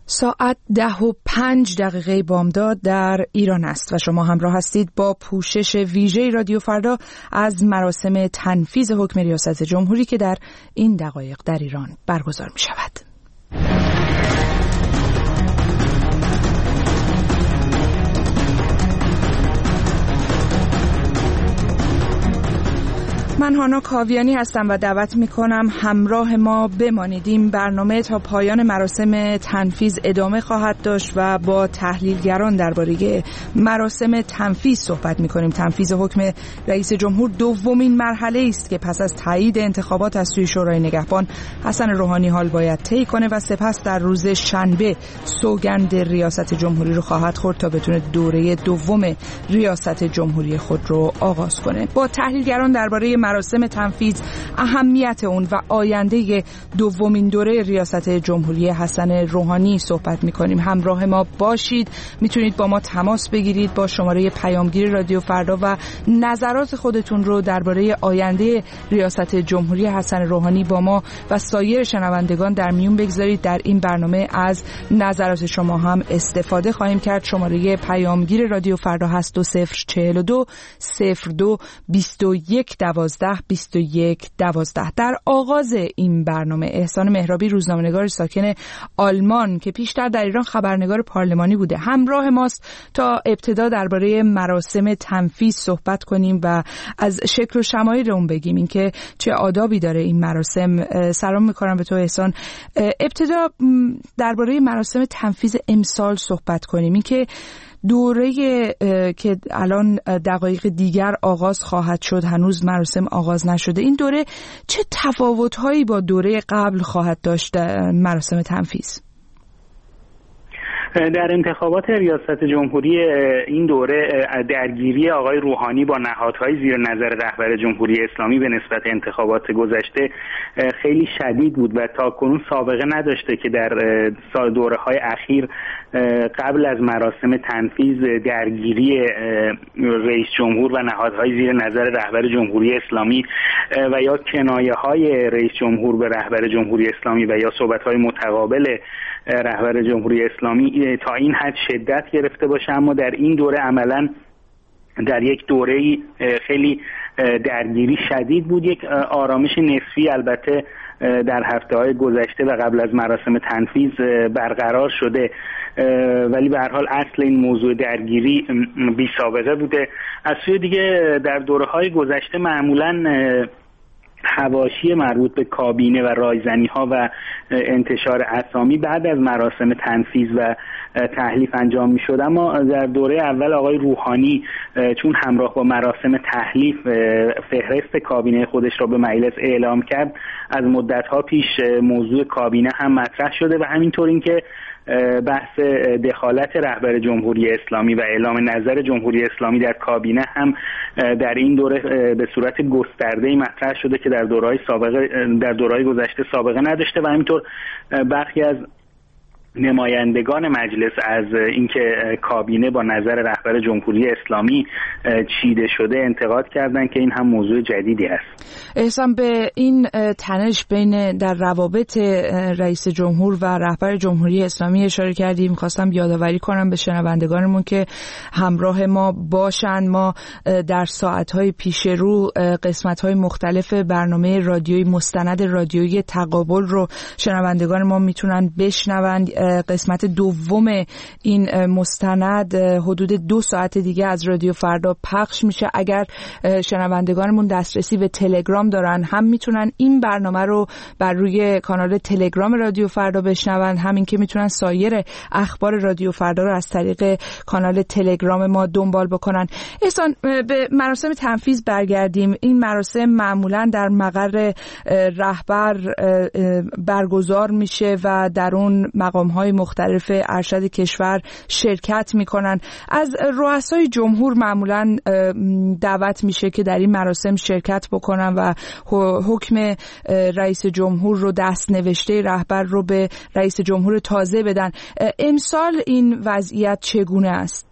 ساعت 10:05 بامداد در ایران است و شما همراه هستید با پوشش ویژه رادیو فردا از مراسم تنفیذ حکم ریاست جمهوری که در این دقایق در ایران برگزار می شود. من هانا کاویانی هستم و دعوت میکنم همراه ما بمانید. این برنامه تا پایان مراسم تنفیذ ادامه خواهد داشت و با تحلیلگران درباره مراسم تنفیذ صحبت میکنیم. تنفیذ حکم رئیس جمهور دومین مرحله است که پس از تایید انتخابات از سوی شورای نگهبان حسن روحانی حال باید طی کنه و سپس در روز شنبه سوگند ریاست جمهوری رو خواهد خورد تا بتونه دوره دوم ریاست جمهوری خود رو آغاز کنه. با تحلیلگران درباره مراسم تنفیذ، اهمیت اون و آینده دومین دوره ریاست جمهوری حسن روحانی صحبت می‌کنیم. همراه ما باشید. میتونید با ما تماس بگیرید با شماره پیامگیر رادیو فردا و نظرات خودتون رو درباره آینده ریاست جمهوری حسن روحانی با ما و سایر شنوندگان در میون بگذارید. در این برنامه از نظرات شما هم استفاده خواهیم کرد. شماره پیامگیر رادیو فردا هست 2042 02 21 12 21 12. در آغاز این برنامه احسان مهرابی، روزنامه‌نگار ساکن آلمان که پیشتر در ایران خبرنگار پارلمانی بوده، همراه ماست تا ابتدا درباره مراسم تنفیذ صحبت کنیم و از شکل و شمایل اون بگیم، اینکه چه آدابی داره این مراسم. سلام می‌کنم به تو احسان. ابتدا درباره مراسم تنفیذ امسال صحبت کنیم، اینکه دوره که الان دقایق دیگر آغاز خواهد شد، هنوز مراسم آغاز نشده، این دوره چه تفاوت‌هایی با دوره قبل خواهد داشت مراسم تنفیذ؟ در انتخابات ریاست جمهوری این دوره درگیری آقای روحانی با نهادهای زیر نظر رهبر جمهوری اسلامی به نسبت انتخابات گذشته خیلی شدید بود و تاکنون سابقه نداشته که در دوره‌های اخیر قبل از مراسم تنفیذ درگیری رئیس جمهور و نهادهای زیر نظر رهبر جمهوری اسلامی و یا کنایه‌های رئیس جمهور به رهبر جمهوری اسلامی و یا صحبت‌های متقابل رهبر جمهوری اسلامی تا این حد شدت گرفته باشه. اما در این دوره عملاً در یک دوره‌ای خیلی درگیری شدید بود. یک آرامش نسبی البته در هفته‌های گذشته و قبل از مراسم تنفیذ برقرار شده، ولی به هر حال اصل این موضوع درگیری بی سابقه بوده. از سوی دیگه در دوره‌های گذشته معمولاً حواشی مربوط به کابینه و رایزنی‌ها و انتشار اسامی بعد از مراسم تنفیذ و تحلیف انجام می‌شد، اما در دوره اول آقای روحانی چون همراه با مراسم تحلیف فهرست کابینه خودش را به مجلس اعلام کرد، از مدت‌ها پیش موضوع کابینه هم مطرح شده و همینطور اینکه بحث دخالت رهبر جمهوری اسلامی و اعلام نظر جمهوری اسلامی در کابینه هم در این دوره به صورت گسترده‌ای مطرح شده که در دوره‌های گذشته سابقه نداشته و همینطور برخی از نمایندگان مجلس از اینکه کابینه با نظر رهبر جمهوری اسلامی چیده شده انتقاد کردند که این هم موضوع جدیدی است. احسان، به این تنش بین در روابط رئیس جمهور و رهبر جمهوری اسلامی اشاره کردیم. می‌خواستم یادآوری کنم به شنوندگانمون که همراه ما باشن. ما در ساعت‌های پیش رو قسمت‌های مختلف برنامه رادیویی مستند رادیویی تقابل رو شنوندگان ما میتونن بشنوند. قسمت دوم این مستند حدود 2 ساعت دیگه از رادیو فردا پخش میشه. اگر شنوندگانمون دسترسی به تلگرام دارن هم میتونن این برنامه رو بر روی کانال تلگرام رادیو فردا بشنون، همین که میتونن سایر اخبار رادیو فردا رو از طریق کانال تلگرام ما دنبال بکنن. احسان، به مراسم تنفیذ برگردیم. این مراسم معمولا در مقر رهبر برگزار میشه و در اون مقام‌های مختلف ارشد کشور شرکت میکنن. از رؤسای جمهور معمولا دعوت میشه که در این مراسم شرکت بکنن و حکم رئیس جمهور رو، دست نوشته رهبر رو به رئیس جمهور تازه بدن. امسال این وضعیت چگونه است؟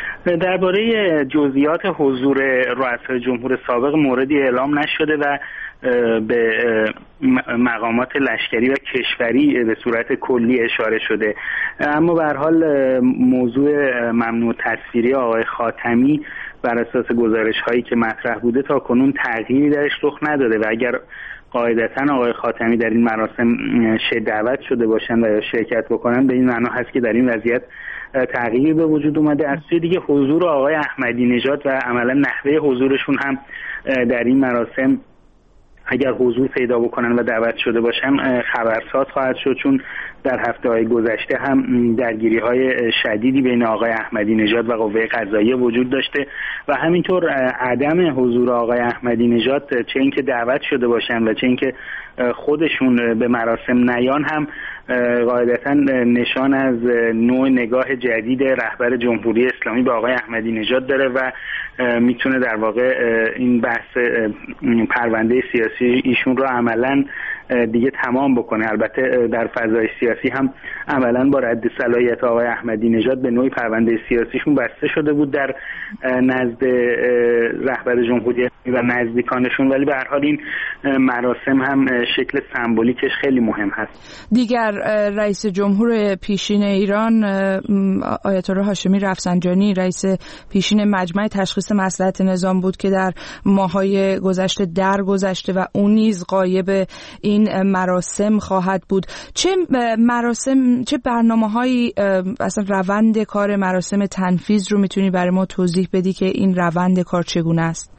درباره جزئیات حضور رؤسای جمهور سابق موردی اعلام نشده و به مقامات لشکری و کشوری به صورت کلی اشاره شده. اما به هر حال موضوع ممنوع تصویری آقای خاتمی بر اساس گزارش‌هایی که مطرح بوده تا کنون تغییری درش رخ نداده و اگر قاعدتاً آقای خاتمی در این مراسم دعوت شده باشند و یا شرکت بکنن، به این معنا هست که در این وضعیت تغییری به وجود اومده. از سوی دیگه حضور آقای احمدی نژاد و عملا نحوه حضورشون هم در این مراسم اگر حضور پیدا بکنن و دعوت شده باشن خبرساز خواهد شد، چون در هفته‌های گذشته هم درگیری‌های شدیدی بین آقای احمدی نژاد و قوه قضاییه وجود داشته و همینطور عدم حضور آقای احمدی نژاد، چه اینکه دعوت شده باشن و چه اینکه خودشون به مراسم نیان، هم قاعدتاً نشان از نوع نگاه جدید رهبر جمهوری اسلامی به آقای احمدی نژاد داره و میتونه در واقع این بحث پرونده سیاسی ایشون رو عملاً دیگه تمام بکنه. البته در فضای سیاسی هم عملاً با رد صلاحیت آقای احمدی نژاد به نوعی پرونده سیاسیشون بسته شده بود در نزد رهبر جمهوری و نزدیکانشون، ولی به هر حال این مراسم هم شکل سمبولیکش خیلی مهم هست. دیگر رئیس جمهور پیشین ایران آیت الله هاشمی رفسنجانی، رئیس پیشین مجمع تشخیص مصلحت نظام بود که در ماه‌های گذشته درگذشته و اون نیز غایب این مراسم خواهد بود. چه برنامه‌هایی اصلا روند کار مراسم تنفیذ رو میتونی برای ما توضیح بدی که این روند کار چگونه است؟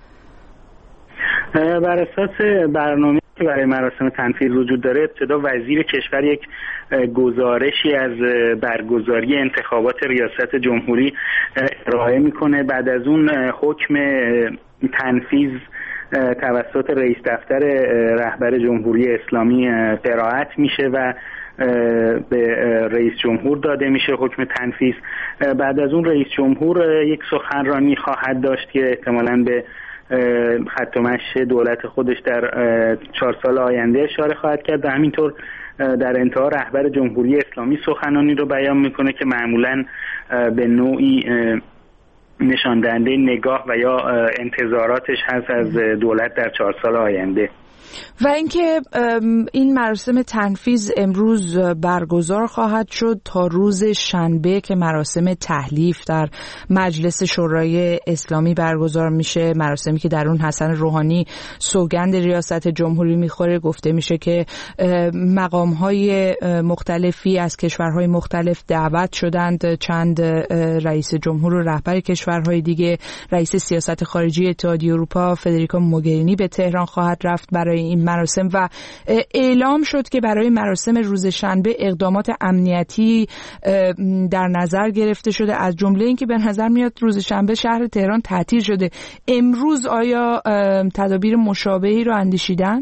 بر اساس برنامه که برای مراسم تنفیذ وجود داره، ابتدا وزیر کشور یک گزارشی از برگزاری انتخابات ریاست جمهوری ارائه میکنه. بعد از اون حکم تنفیذ توسط رئیس دفتر رهبر جمهوری اسلامی قرائت میشه و به رئیس جمهور داده میشه حکم تنفیذ. بعد از اون رئیس جمهور یک سخنرانی خواهد داشت که احتمالاً به خط و مشی دولت خودش در 4 سال آینده اشاره خواهد کرد و همینطور در انتها رهبر جمهوری اسلامی سخنانی رو بیان میکنه که معمولاً به نوعی نشان دهنده نگاه و یا انتظاراتش هست از دولت در 4 سال آینده. و اینکه این مراسم تنفیذ امروز برگزار خواهد شد تا روز شنبه که مراسم تحلیف در مجلس شورای اسلامی برگزار میشه، مراسمی که در اون حسن روحانی سوگند ریاست جمهوری میخوره. گفته میشه که مقام‌های مختلفی از کشورهای مختلف دعوت شدند، چند رئیس جمهور و رهبر کشورهای دیگه. رئیس سیاست خارجی اتحادیه اروپا فدریکا موگرینی به تهران خواهد رفت برای این مراسم و اعلام شد که برای مراسم روز شنبه اقدامات امنیتی در نظر گرفته شده، از جمله اینکه به نظر میاد روز شنبه شهر تهران تعطیل شده. امروز آیا تدابیر مشابهی رو اندیشیدن؟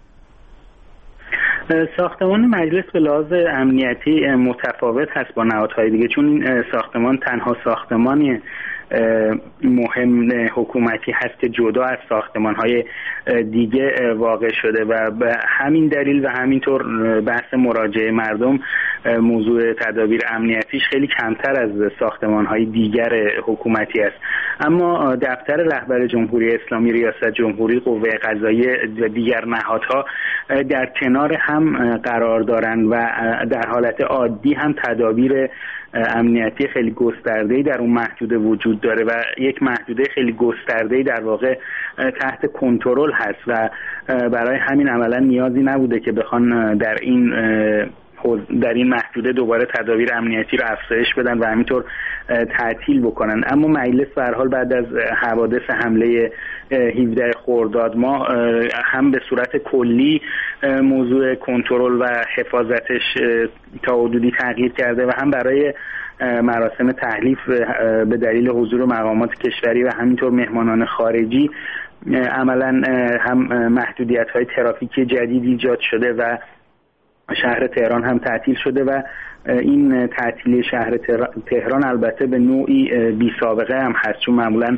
ساختمان مجلس به لحاظ امنیتی متفاوت هست با نهادهای دیگه، چون این ساختمان تنها ساختمانی مهم حکومتی هست که جدا از ساختمان‌های دیگه واقع شده و به همین دلیل و همینطور بحث مراجعه مردم موضوع تدابیر امنیتیش خیلی کمتر از ساختمان‌های دیگر حکومتی است. اما دفتر رهبر جمهوری اسلامی، ریاست جمهوری، قوه قضاییه و دیگر نهادها در کنار هم قرار دارند و در حالت عادی هم تدابیر امنیتی خیلی گسترده‌ای در اون محدوده وجود داره و یک محدوده خیلی گسترده‌ای در واقع تحت کنترل هست و برای همین عملا نیازی نبوده که بخوان در این محدوده دوباره تدابیر امنیتی رو افزایش بدن و همینطور تعطیل بکنن. اما مجلس به هر حال بعد از حوادث حمله 17 خرداد ماه هم به صورت کلی موضوع کنترل و حفاظتش تا حدودی تغییر کرده و هم برای مراسم تحلیف به دلیل حضور مقامات کشوری و همینطور مهمانان خارجی عملا هم محدودیت‌های ترافیکی جدید ایجاد شده و شهر تهران هم تعطیل شده و این تعطیلی شهر تهران البته به نوعی بی سابقه هم هست، چون معمولا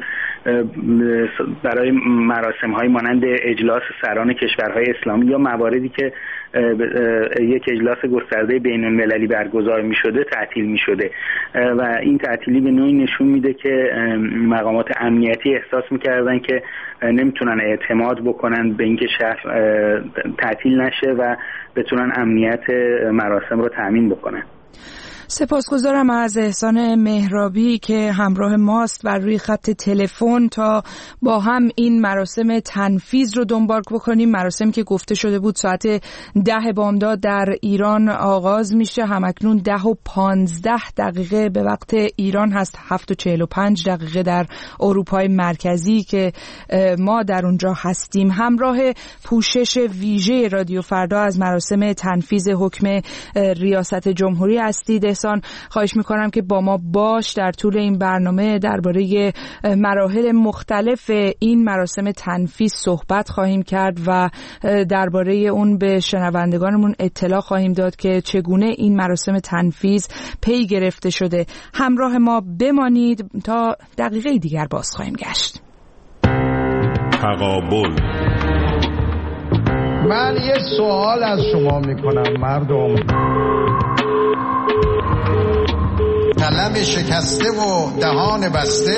برای مراسم‌های مانند اجلاس سران کشورهای اسلامی یا مواردی که یک اجلاس گسترده بین‌المللی برگزار می‌شده تعطیل می‌شده و این تعطیلی به نوعی نشون میده که مقامات امنیتی احساس می‌کردن که نمیتونن اعتماد بکنن به اینکه شهر تعطیل نشه و بتونن امنیت مراسم رو تامین بکنن. سپاسگزارم از احسان مهرابی که همراه ماست و روی خط تلفن تا با هم این مراسم تنفیذ رو دنبال بکنیم. مراسمی که گفته شده بود ساعت 10 بامداد در ایران آغاز میشه. همکنون 10:15 به وقت ایران هست، 7:45 در اروپای مرکزی که ما در اونجا هستیم. همراه پوشش ویژه رادیو فردا از مراسم تنفیذ حکم ریاست جمهوری هستید. خواهش میکنم که با ما باش. در طول این برنامه درباره مراحل مختلف این مراسم تنفیذ صحبت خواهیم کرد و درباره اون به شنوندگانمون اطلاع خواهیم داد که چگونه این مراسم تنفیذ پی گرفته شده. همراه ما بمانید تا دقیقه دیگر باز خواهیم گشت. تقابل. من یه سوال از شما میکنم مردم. قلم شکسته و دهان بسته.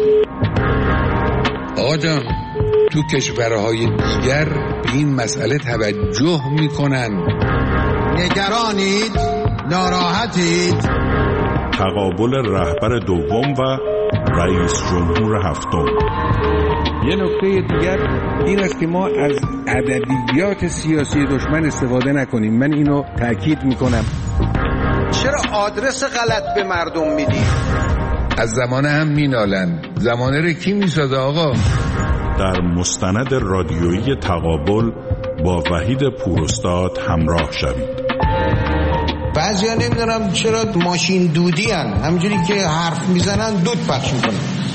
آقا جان، تو کشورهای دیگر به این مسئله توجه میکنن. نگرانید؟ ناراحتید؟ تقابل رهبر دوم و رئیس جمهور هفتم. یه نکته دیگر این است که ما از ادبیات سیاسی دشمن استفاده نکنیم. من اینو تاکید میکنم. چرا آدرس غلط به مردم میدی؟ از زمان هم مینالن. زمانه رو کی میسازه آقا؟ در مستند رادیویی تقابل با وحید پوراستاد همراه شوید. بعضیا نمیدونم چرا ماشین دودی هن. همجوری که حرف میزنن دود پخش میکنن.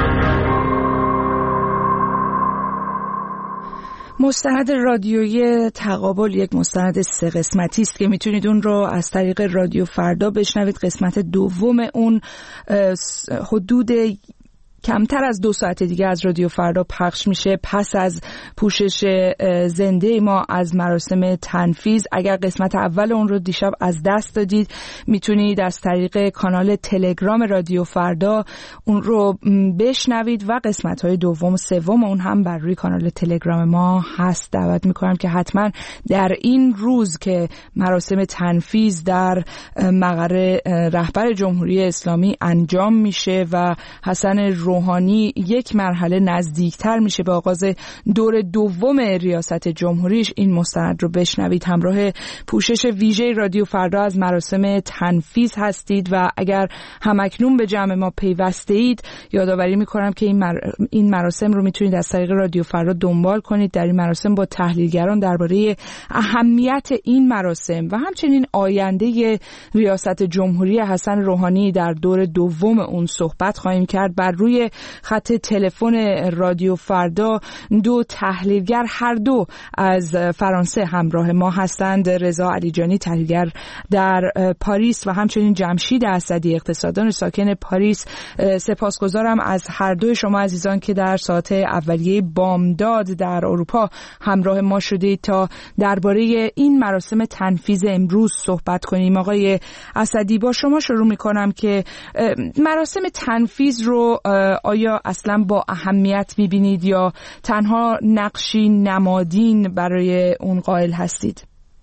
مستند رادیویی تقابل یک مستند 3 قسمتی است که میتونید اون رو از طریق رادیو فردا بشنوید. قسمت دوم اون حدود کمتر از 2 ساعت دیگه از رادیو فردا پخش میشه پس از پوشش زنده ما از مراسم تنفیذ. اگر قسمت اول اون رو دیشب از دست دادید میتونید از طریق کانال تلگرام رادیو فردا اون رو بشنوید و قسمت‌های دوم و سوم اون هم بر روی کانال تلگرام ما هست. دعوت میکنم که حتما در این روز که مراسم تنفیذ در مقر رهبر جمهوری اسلامی انجام میشه و حسن روحانی یک مرحله نزدیکتر میشه به آغاز دور دوم ریاست جمهوریش، این مستند رو بشنوید. همراه پوشش ویژه رادیو فردا از مراسم تنفیذ هستید و اگر همکنون به جمع ما پیوسته اید یادآوری میکنم که این مراسم رو میتونید از طریق رادیو فردا دنبال کنید. در این مراسم با تحلیلگران درباره اهمیت این مراسم و همچنین آینده ریاست جمهوری حسن روحانی در دور دوم اون صحبت خواهیم کرد. بر روی خط تلفن رادیو فردا 2 تحلیلگر هر دو از فرانسه همراه ما هستند. رضا علیجانی تحلیلگر در پاریس و همچنین جمشید اسدی اقتصاددان ساکن پاریس. سپاسگزارم از هر دوی شما عزیزان که در ساعت اولیه بامداد در اروپا همراه ما شدید تا درباره این مراسم تنفیذ امروز صحبت کنیم. آقای اسدی با شما شروع می‌کنم که مراسم تنفیذ رو آیا اصلا با اهمیت می‌بینید یا تنها نقشی نمادین برای اون قائل هستید؟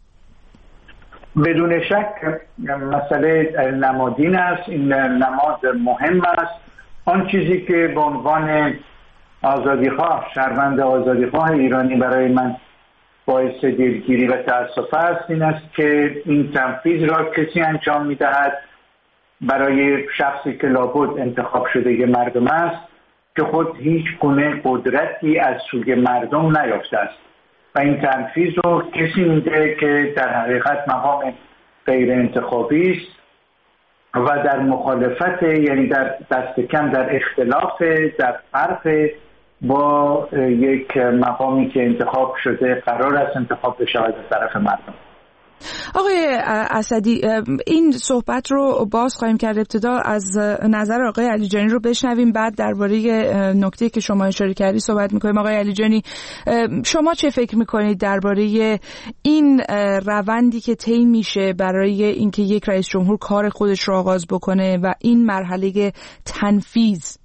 بدون شک مسئله نمادین است. این نماد مهم است. آن چیزی که به عنوان آزادیخواه، شهروند آزادیخواه ایرانی برای من باعث دلگیری و تأسف است این است که این تنفیذ را کسی انجام می‌دهد برای شخصی که لابد انتخاب شده مردم است که خود هیچ گونه قدرتی از سوی مردم نیافته است و این تنفیذ رو کسی میده که در حقیقت مقام غیر انتخابی است و در مخالفت، یعنی در دست کم در اختلاف، در فرق با یک مقامی که انتخاب شده قرار است انتخاب بشه از طرف مردم. آقای اسدی، این صحبت رو باز خواهیم کرد. ابتدا از نظر آقای علیجانی رو بشنویم، بعد درباره نکته که شما اشاره کردی صحبت میکنیم. آقای علیجانی، شما چه فکر میکنید درباره این روندی که طی میشه برای اینکه یک رئیس جمهور کار خودش رو آغاز بکنه و این مرحله تنفیذ؟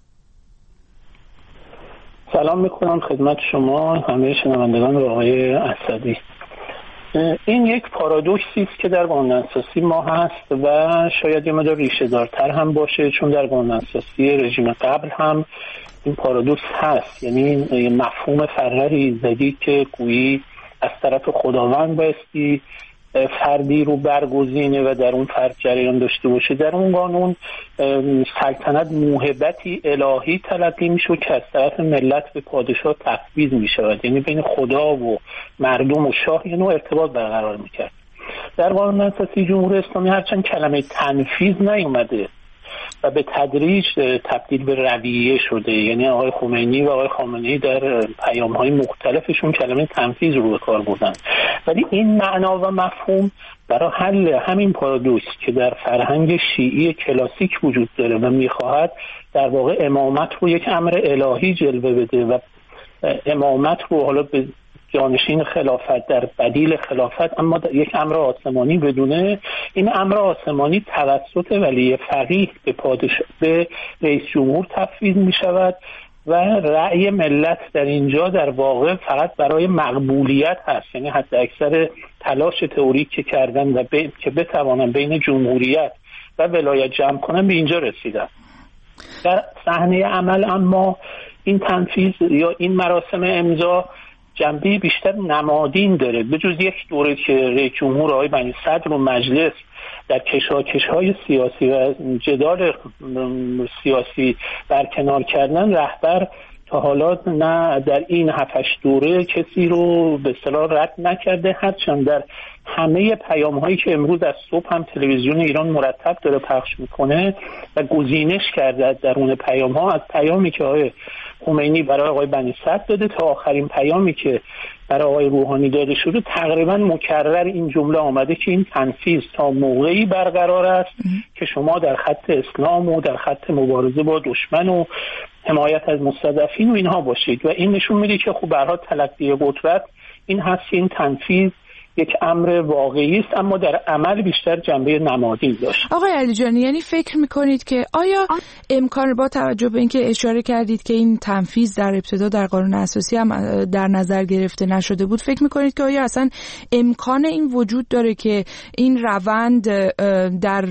سلام میکنم خدمت شما همه شنوندگان و آقای اسدی. این یک پارادوکسی است که در قانون‌اساسی ما هست و شاید یه مقدار ریشه دارتر هم باشه، چون در قانون‌اساسی رژیم قبل هم این پارادوکس هست. یعنی مفهوم فرق ایزدی که گویی از طرف خداوند بایستی فردی رو برگزینه و در اون فرد جریان داشته باشه، در اون قانون سلطنت موهبتی الهی تلقی میشه که از طرف ملت به پادشاه تفویض میشود، یعنی بین خدا و مردم و شاه یه نوع ارتباط برقرار میکرد. در قانون اساسی جمهوری اسلامی هرچند کلمه تنفیذ نیومده و به تدریج تبدیل به رویه شده، یعنی آقای خمینی و آقای خامنه‌ای در پیام‌های مختلفشون کلمه تنفیذ رو به کار بردن، ولی این معنا و مفهوم برای حل همین پارادوکس که در فرهنگ شیعی کلاسیک وجود داره و میخواهد در واقع امامت رو یک امر الهی جلوه بده و امامت رو حالا به جانشین خلافت در بدیل خلافت اما یک امر آسمانی بدونه، این امر آسمانی توسط ولی فقیه به رئیس جمهور تفویض می شود و رأی ملت در اینجا در واقع فقط برای مقبولیت هست، یعنی حتی اکثر تلاش تئوریک که کردن و که بتوانن بین جمهوریت و ولایت جمع کنن به اینجا رسیدن. در صحنه عمل اما این تنفیذ یا این مراسم امضا جنبه بیشتر نمادین داره. به جز یک دوره که رئیس جمهور آقای بنی صدر و مجلس در کشاکش‌های سیاسی و جدال سیاسی برکنار کردن، رهبر تا حالا نه در این 7-8 دوره کسی رو به اصطلاح رد نکرده، هرچند در همه پیام‌هایی که امروز از صبح هم تلویزیون ایران مرتب داره پخش میکنه و گزینش کرده درون پیام‌ها، از پیامی که آقای خمینی برای آقای بنی صدر داده تا آخرین پیامی که برای آقای روحانی داده شده، تقریبا مکرر این جمله آمده که این تنفیذ تا موقعی برقرار است که شما در خط اسلام و در خط مبارزه با دشمن و حمایت از مستضعفین و اینها باشید. و این نشون میده که خب به هر حال تلقی قدرت این هست که این تنفیذ یک امر واقعی است، اما در عمل بیشتر جنبه نمادین داشت. آقای علیجانی، یعنی فکر میکنید که آیا امکان، با توجه به اینکه اشاره کردید که این تنفیذ در ابتدا در قانون اساسی هم در نظر گرفته نشده بود، فکر میکنید که آیا اصلا امکان این وجود داره که این روند در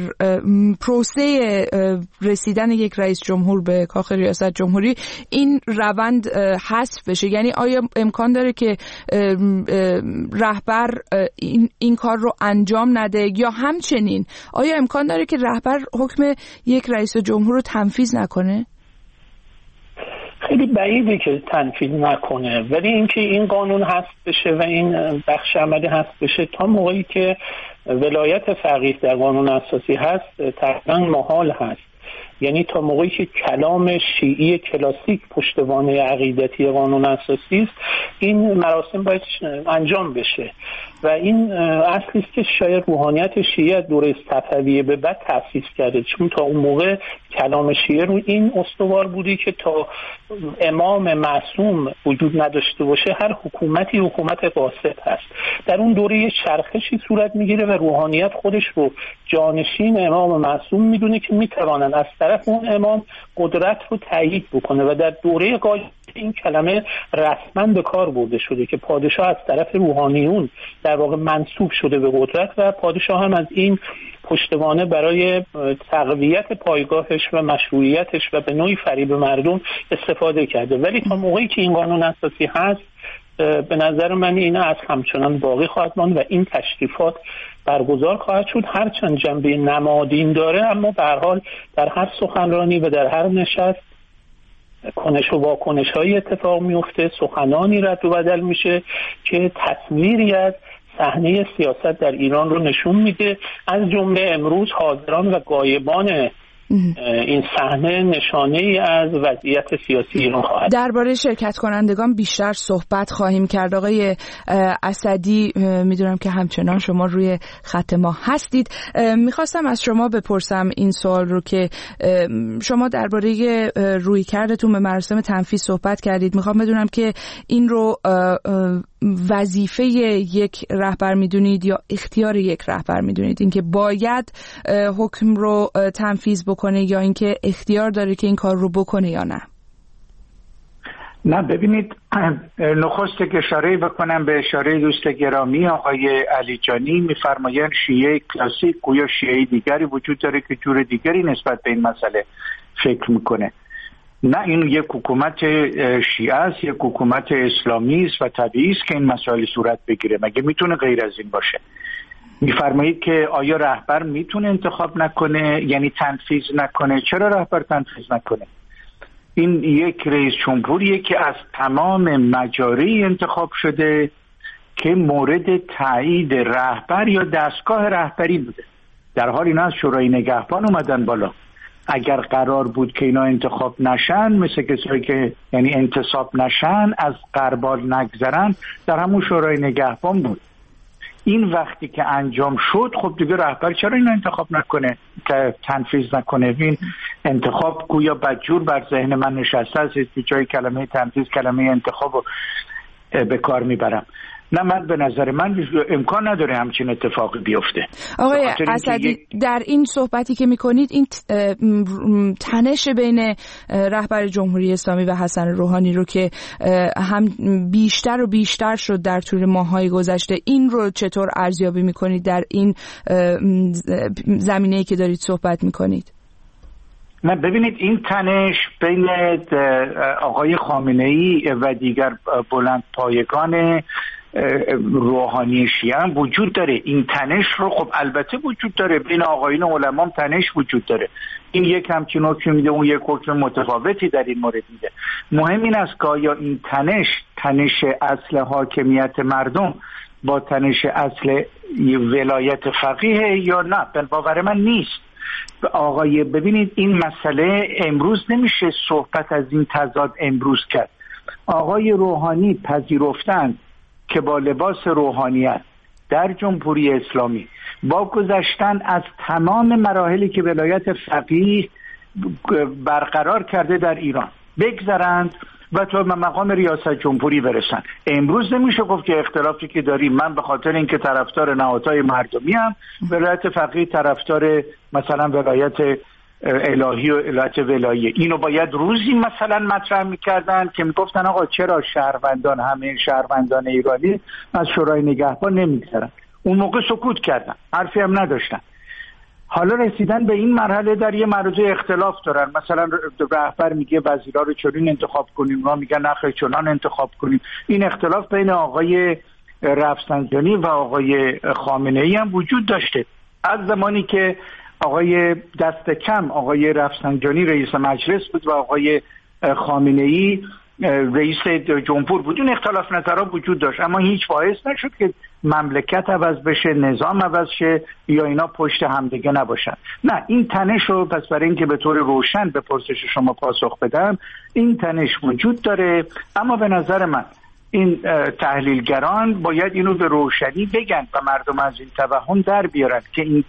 پروسه رسیدن یک رئیس جمهور به کاخ ریاست جمهوری این روند حذف بشه؟ یعنی آیا امکان داره که رهبر این کار رو انجام نده، یا همچنین آیا امکان داره که رهبر حکم یک رئیس جمهور رو تنفیذ نکنه؟ خیلی بعیده که تنفیذ نکنه، ولی اینکه این قانون حذف بشه و این بخش عملی حذف بشه تا موقعی که ولایت فقیه در قانون اساسی هست تقریبا محال هست. یعنی تا موقعی که کلام شیعی کلاسیک پشتوانه عقیدتی قانون اساسی است، این مراسم باید انجام بشه و این اصلی است که شاید روحانیت شیعه دوره صفویه به بعد تأسیس کرده، چون تا اون موقع کلام شیعه رو این استوار بودی که تا امام معصوم وجود نداشته باشه هر حکومتی حکومت قاصد هست. در اون دوره چرخشی صورت میگیره و روحانیت خودش رو جانشین امام معصوم میدونه که میتوانن از طرف اون امام قدرت رو تایید بکنه و در دوره قاجار این کلمه رسما به کار برده شده که پادشاه از طرف روحانیون در واقع منصوب شده به قدرت و پادشاه هم از این پشتوانه برای تقویت پایگاهش و مشروعیتش و به نوعی فریب مردم استفاده کرده. ولی تا موقعی که این قانون اساسی هست به نظر من این از همچنان باقی خواهد ماند و این تشریفات برگزار خواهد شد، هرچند جنبه نمادین داره، اما به هر حال در هر سخنرانی و در هر نشست کنش و واکنش های اتفاق میفته، سخنانی رد و بدل میشه که تصویری از صحنه سیاست در ایران رو نشون میده. از جمله امروز حاضران و غایبان این صحنه نشانه ای از وضعیت سیاسی ایران خواهد. درباره شرکت کنندگان بیشتر صحبت خواهیم کرد. آقای اسدی، میدونم که همچنان شما روی خط ما هستید. میخواستم از شما بپرسم این سوال رو که شما درباره رویکردتون به مراسم تنفیذ صحبت کردید. میخوام بدونم که این رو وظیفه یک رهبر میدونید یا اختیار یک رهبر میدونید، اینکه باید حکم رو تنفیذ بکنه یا اینکه اختیار داره که این کار رو بکنه یا نه؟ نه، ببینید، نخست که اشاره بکنم به اشاره دوست گرامی آقای علیجانی، میفرمایند شیعه کلاسیک گویا شیعه دیگری وجود داره که جور دیگری نسبت به این مسئله فکر میکنه. نه، این یک حکومت شیعه است، یک حکومت اسلامی است و طبیعی است که این مسائل صورت بگیره. مگه میتونه غیر از این باشه؟ میفرمایید که آیا رهبر میتونه انتخاب نکنه، یعنی تنفیذ نکنه؟ چرا رهبر تنفیذ نکنه؟ این یک رئیس جمهوریه که از تمام مجاری انتخاب شده که مورد تایید رهبر یا دستگاه رهبری بوده. در حال اینا از شورای نگهبان اومدن بالا. اگر قرار بود که اینا انتخاب نشن، مثل کسایی که یعنی انتصاب نشن، از قربال نگذرن، در همون شورای نگهبان بود. این وقتی که انجام شد، خب دیگه رهبر چرا اینا انتخاب نکنه، که تنفیذ نکنه؟ این انتخاب گویا بدجور بر ذهن من نشسته است، به جای کلمه تنفیذ کلمه انتخاب رو به کار میبرم. نه، من به نظر من امکان نداره همچین اتفاقی بیفته. آقای اسدی، در این صحبتی که میکنید، این تنش بین رهبر جمهوری اسلامی و حسن روحانی رو که هم بیشتر و بیشتر شد در طول ماه‌های گذشته، این رو چطور ارزیابی میکنید در این زمینه‌ای که دارید صحبت میکنید؟ نه، ببینید، این تنش بین آقای خامنه‌ای و دیگر بلند پایگان روحانی شیعه هم وجود داره. این تنش رو خب البته وجود داره، بین آقایون علما هم تنش وجود داره. این یک همچین حکم میده، اون یک حکم متفاوتی در این مورد میده. مهم این است که آیا این تنش اصل حاکمیت مردم با تنش اصل ولایت فقیه یا نه؟ به باور من نیست. ببینید، این مسئله امروز نمیشه صحبت از این تضاد امروز کرد. آقای روحانی پذیرفتند که با لباس روحانیت در جمهوری اسلامی با گذشتن از تمام مراحلی که ولایت فقیه برقرار کرده در ایران بگذرند و تا مقام ریاست جمهوری برسن. امروز نمیشه گفت که اختلافی که داریم، من به خاطر اینکه طرفدار نهادهای مردمی ام، ولایت فقیه طرفدار مثلا ولایت الهی و ولایت ولایه. اینو باید روزی مثلا مطرح میکردن که میگفتن آقا چرا شهروندان، همه شهروندان ایرانی از شورای نگهبان نمیگذرن؟ اون موقع سکوت کردن، حرفی هم نداشتن. حالا رسیدن به این مرحله در یه موضوع اختلاف دارن، مثلا رهبر میگه وزیرا رو چنین انتخاب کنیم، اونا میگن نه چنان انتخاب کنیم. این اختلاف بین آقای رفسنجانی و آقای خامنه‌ای هم وجود داشته. از زمانی که آقای دست کم آقای رفسنجانی رئیس مجلس بود و آقای خامنه‌ای رئیس جمهور بود، این اختلاف نظرها وجود داشت، اما هیچ باعث نشد که مملکت عوض بشه، نظام عوض شه یا اینا پشت همدیگه نباشن. نه، این تنش رو پس برای اینکه به طور روشن به پرسش شما پاسخ بدم، این تنش وجود داره، اما به نظر من این تحلیلگران باید اینو به روشنی بگن و مردم از این توهم در بیارن که این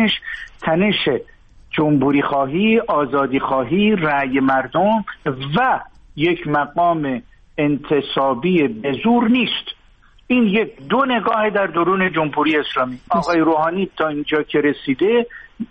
تنش جمهوری خواهی، آزادی خواهی، رأی مردم و یک مقام انتصابی به زور نیست. این یک دو نگاه در درون جمهوری اسلامی. آقای روحانی تا اینجا که رسیده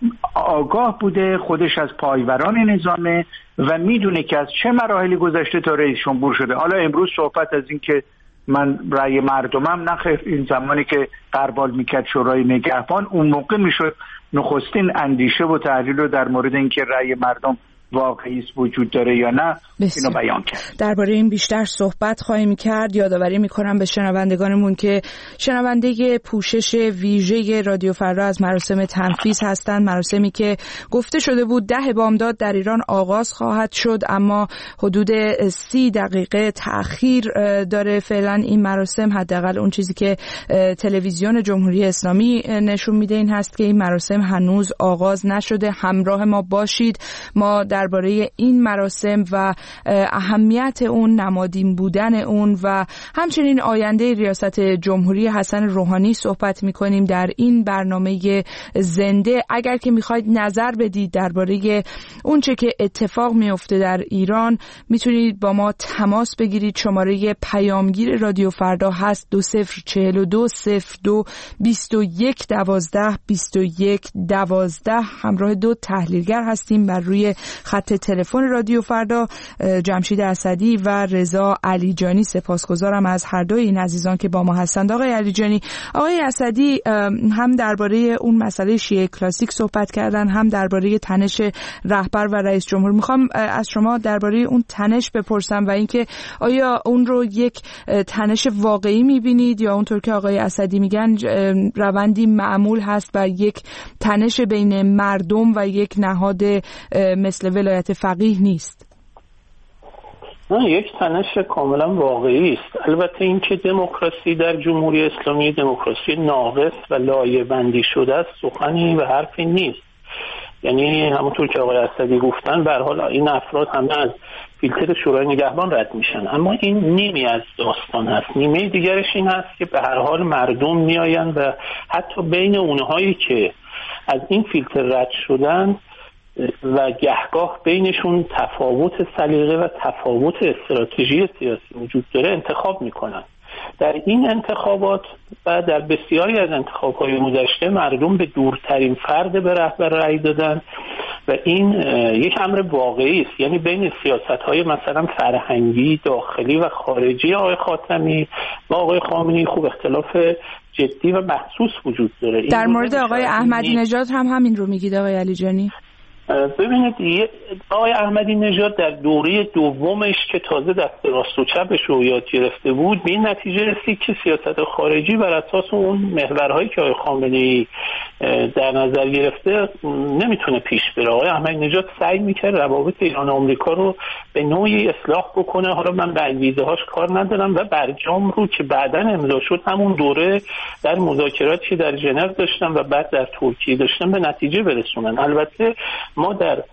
آگاه بوده، خودش از پایوران نظامه و میدونه که از چه مراحلی گذشته تا رئیس جمهور شده. حالا امروز صحبت از این که من رأی مردمم، نخیر، این زمانی که قربال میکرد شورای نگهبان، اون موقع میشد نخستین اندیشه و تحلیل رو در مورد اینکه رأی مردم واقعی است وجود داره یا نه اینو بیان کرد. درباره این بیشتر صحبت خواهیم کرد. یادآوری میکنم به شنوندگانمون که شنونده پوشش ویژه رادیو فردا از مراسم تنفیذ هستند، مراسمی که گفته شده بود 10 بامداد در ایران آغاز خواهد شد، اما حدود 30 دقیقه تأخیر داره فعلا این مراسم. حداقل اون چیزی که تلویزیون جمهوری اسلامی نشون میده این هست که این مراسم هنوز آغاز نشده. همراه ما باشید، ما درباره این مراسم و اهمیت اون، نمادین بودن اون و همچنین آینده ریاست جمهوری حسن روحانی صحبت میکنیم در این برنامه زنده. اگر که میخواید نظر بدید درباره اون چه که اتفاق میفته در ایران، میتونید با ما تماس بگیرید. شماره پیامگیر رادیو فردا هست 2042 02 21 12 21 12. همراه دو تحلیلگر هستیم بر روی خط تلفن رادیو فردا، جمشید اسدی و رضا علیجانی. سپاسگزارم از هر دوی این عزیزان که با ما هستند. آقای علیجانی، آقای اسدی هم درباره اون مسئله شیعه کلاسیک صحبت کردن، هم درباره تنش رهبر و رئیس جمهور. میخوام از شما درباره اون تنش بپرسم و اینکه آیا اون رو یک تنش واقعی میبینید یا اونطور که آقای اسدی میگن روندی معمول هست و یک تنش بین مردم و یک نهاد مثل ولایت فقیه نیست؟ نه، یک تنش کاملا واقعی است. البته اینکه دموکراسی در جمهوری اسلامی دموکراسی ناقص و لایه بندی شده است سخنی و حرفی نیست. یعنی همونطور که آقای اسدی گفتن، به هر حال این افراد همه از فیلتر شورای نگهبان رد میشن، اما این نیمی از داستان هست. نیمه دیگرش این هست که به هر حال مردم میآیند و حتی بین اونهایی که از این فیلتر رد شدن و گهگاه بینشون تفاوت سلیقه و تفاوت استراتژی سیاسی وجود داره انتخاب میکنن. در این انتخابات و در بسیاری از انتخاب‌های گذشته مردم به دورترین فرد به رهبر رأی دادن و این یک امر واقعی است. یعنی بین سیاست‌های مثلا فرهنگی داخلی و خارجی آقای خاتمی و آقای خامنه‌ای خوب اختلاف جدی و محسوس وجود داره. در مورد آقای احمدی نژاد هم همین رو میگید آقای علیجانی؟ ببینید، آقای احمدی نژاد در دوره دومش که تازه دست راست و چپش رو یاد گرفته بود، به این نتیجه رسید که سیاست خارجی بر اساس اون محورهایی که آقای خامنه‌ای در نظر گرفته نمیتونه پیش بره. آقای احمدی نژاد سعی میکرد روابط ایران و آمریکا رو به نوعی اصلاح بکنه. حالا من به انگیزه‌هاش کار ندارم و برجام رو که بعداً امضا شد همون دوره در مذاکراتی در ژنو داشتن و بعد در ترکیه داشتن به نتیجه برسونن. البته ما در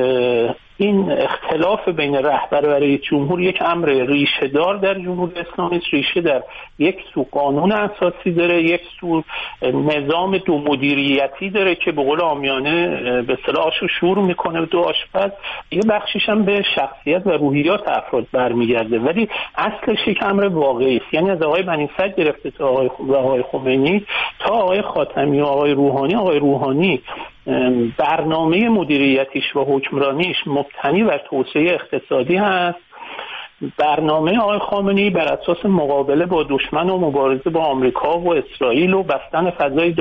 این اختلاف بین رهبر و رئیس جمهور یک امر ریشه دار در جمهوری اسلامی، ریشه در یک سو قانون اساسی داره، یک سو نظام دو مدیریتی داره که به قول عامیانه به اصطلاح آشو شور میکنه دو آشپز. یه بخشیش هم به شخصیت و روحیات افراد برمیگرده، ولی اصلش یک امر واقعی است. یعنی از آقای بنی صدر گرفته تا آقای خمینی تا آقای خاتمی و آقای روحانی برنامه مدیریتیش و حکمرانیش مبتنی بر توسعه اقتصادی هست. برنامه آقای خامنه‌ای بر اساس مقابله با دشمن و مبارزه با آمریکا و اسرائیل و بستن فضای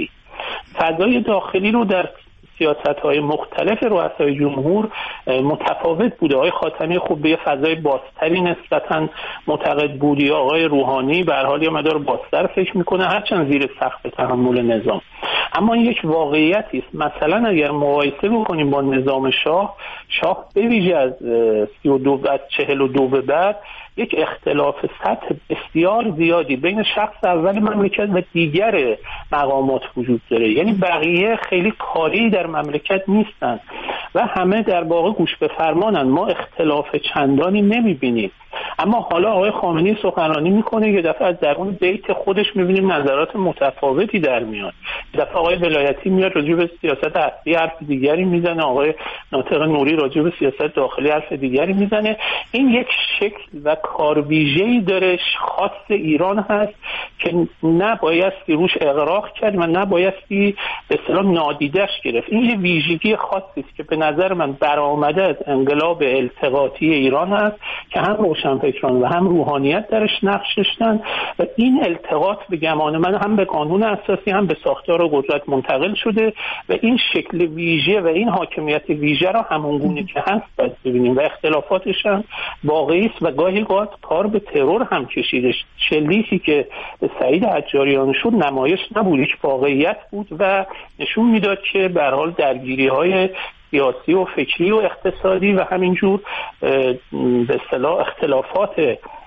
داخلی رو در سیاست‌های مختلف رؤسای جمهور متفاوت بوده. آقای خاتمی خب به فضای بازتری نسبتاً معتقد بود، آقای روحانی به هر حال یه مقدار بازتر فکر میکنه هرچند زیر سقف تحمل نظام. اما این یک واقعیتی است. مثلا اگر مقایسه بکنیم با نظام شاه به ویژه از 42 به بعد یک اختلاف سطح بسیار زیادی بین شخص اول مملکت و دیگر مقامات وجود داره. یعنی بقیه خیلی کاری در مملکت نیستن و همه در واقع گوش به فرمانن. ما اختلاف چندانی نمیبینیم. اما حالا آقای خامنه‌ای سخنرانی میکنه، یه دفعه از درون بیت خودش میبینیم نظرات متفاوتی در میاد. یه دفعه آقای ولایتی میاد راجع به سیاست اصلی حرف دیگری میزنه، آقای ناطق نوری راجع به سیاست داخلی حرف دیگری میزنه. این یک شکل و کارویژه‌ای داره خاص ایران هست که نبایستی روش اغراق کرد و نبایستی به اصطلاح نادیدش گرفت. این یه ویژگی خاصی است که به نظر من برآمده از انقلاب التقاطی ایران هست که هم روشنفکران فکران و هم روحانیت درش نقش داشتن و این التقاط به گمان من هم به قانون اساسی هم به ساختار و قدرت منتقل شده و این شکل ویژه و این حاکمیت ویژه را همون گونه که هست باید ببینیم و اختلافاتش هم واقعی است و گاهی کار به ترور هم کشیده. شلیکی که به سعید حجاریان شد نمایش نبود، یک واقعیت بود و نشون میداد که به هر حال درگیری‌های سیاسی و فکری و اقتصادی و همینجور به اصطلاح اختلافات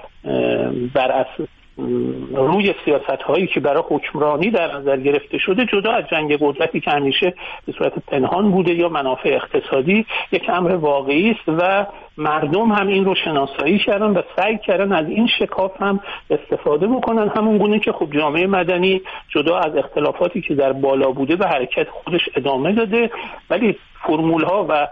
بر اساس روی سیاست‌هایی که برای حکمرانی در نظر گرفته شده جدا از جنگ قدرتی که همیشه به صورت پنهان بوده یا منافع اقتصادی، یک امر واقعی است و مردم هم این رو شناسایی کردن و سعی کردن از این شکاف هم استفاده بکنن، همون گونه که خب جامعه مدنی جدا از اختلافاتی که در بالا بوده به حرکت خودش ادامه داده، ولی فرمول‌ها و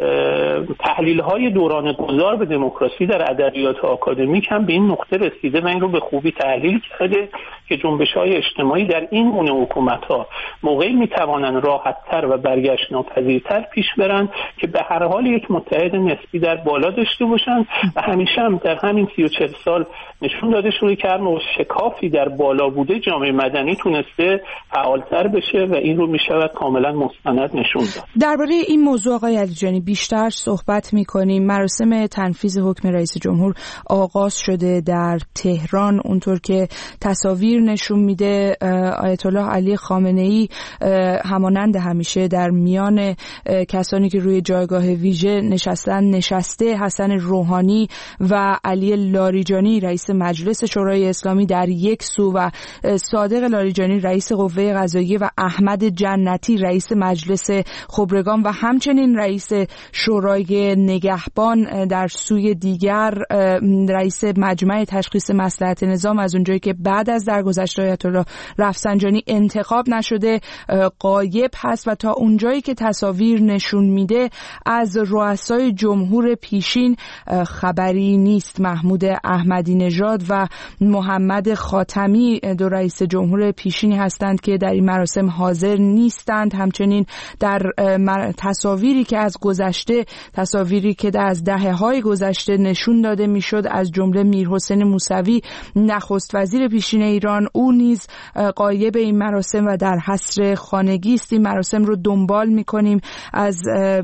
تحلیل‌های دوران گذار به دموکراسی در ادبیات آکادمیک هم به این نقطه رسیده و این رو به خوبی تحلیل کرده که جنبش‌های اجتماعی در این گونه حکومت‌ها موقعی می‌توانند راحت‌تر و برگشت ناپذیرتر پیش برن که به هر حال یک متحد نسبی در بالا داشته باشن و همیشه هم در همین 30-40 سال نشون داده شده که هر نوع شکافی در بالا بوده جامعه مدنی تونسته فعال‌تر بشه و این رو می‌شود کاملا مستند نشون داد. درباره این موضوع آقای علیجانی بیشتر صحبت می‌کنیم. مراسم تنفیذ حکم رئیس جمهور آغاز شده در تهران، اونطور که تصاویر نشون میده آیت الله علی خامنه‌ای همانند همیشه در میان کسانی که روی جایگاه ویژه نشسته حسن روحانی و علی لاریجانی رئیس مجلس شورای اسلامی در یک سو و صادق لاریجانی رئیس قوه قضاییه و احمد جنتی رئیس مجلس خبرگان و همچنین رئیس شورای نگهبان در سوی دیگر رئیس مجمع تشخیص مصلحت نظام، از اونجایی که بعد از درگذشت آیت الله رفسنجانی انتخاب نشده غایب هست و تا اونجایی که تصاویر نشون میده از رؤسای جمهور پیشین خبری نیست. محمود احمدی نژاد و محمد خاتمی دو رئیس جمهور پیشینی هستند که در این مراسم حاضر نیستند. همچنین در تصاویری که از گذشته، تصاویری که از دهه‌های گذشته نشون داده میشد، از جمله میرحسین موسوی نخست وزیر پیشین ایران، او نیز غایب این مراسم و در حصر خانگی است. این مراسم رو دنبال میکنیم از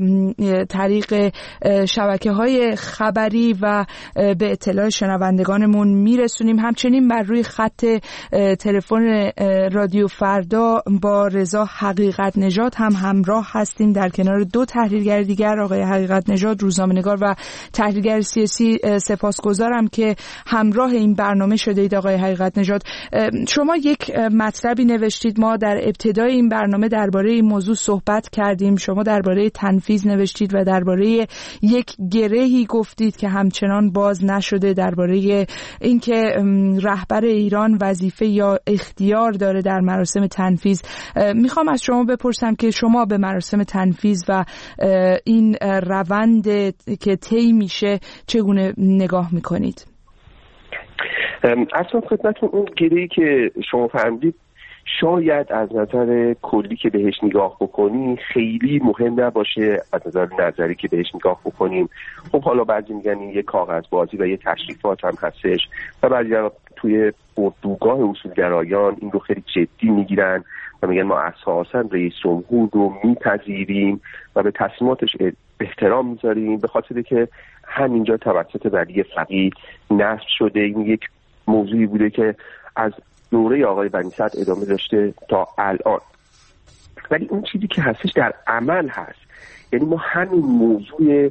طریق شبکه‌های خبری و به اطلاع شنوندگانمون میرسونیم. همچنین بر روی خط تلفن رادیو فردا با رضا حقیقت نژاد هم همراه هستیم در کنار دو تحلیلگر دیگر، آقای حقیقت نژاد روزنامه‌نگار و تحلیلگر سیاسی. سپاسگزارم که همراه این برنامه شده اید آقای حقیقت نژاد. شما یک مطلبی نوشتید، ما در ابتدای این برنامه درباره این موضوع صحبت کردیم. شما درباره تنفیذ نوشتید و درباره یک گرهی گفتید که همچنان باز نشده، درباره اینکه رهبر ایران وظیفه یا اختیار داره در مراسم تنفیذ. میخوام از شما بپرسم که شما به مراسم تنفیذ و این روند که طی میشه چگونه نگاه میکنید؟ اصلا خدمتتون اون گرهی که شما فهمیدید شاید از نظر کلی که بهش نگاه بکنیم خیلی مهم نباشه، از نظر نظری که بهش نگاه بکنیم خب حالا بعضی میگن این یه کاغذ بازی و یه تشریفات هم هستش و بعضی توی اردوگاه اصولگرایان این رو خیلی جدی میگیرن و میگن ما اساسا رئیس جمهور رو میپذیریم و به تصمیماتش احترام میذاریم به خاطر که همینجا توسط ولی فقیه نصب شده. این یک موضوعی بوده که از دوره آقای بنی صدر ادامه داشته تا الان، ولی اون چیزی که هستش در عمل هست، یعنی ما همین موضوع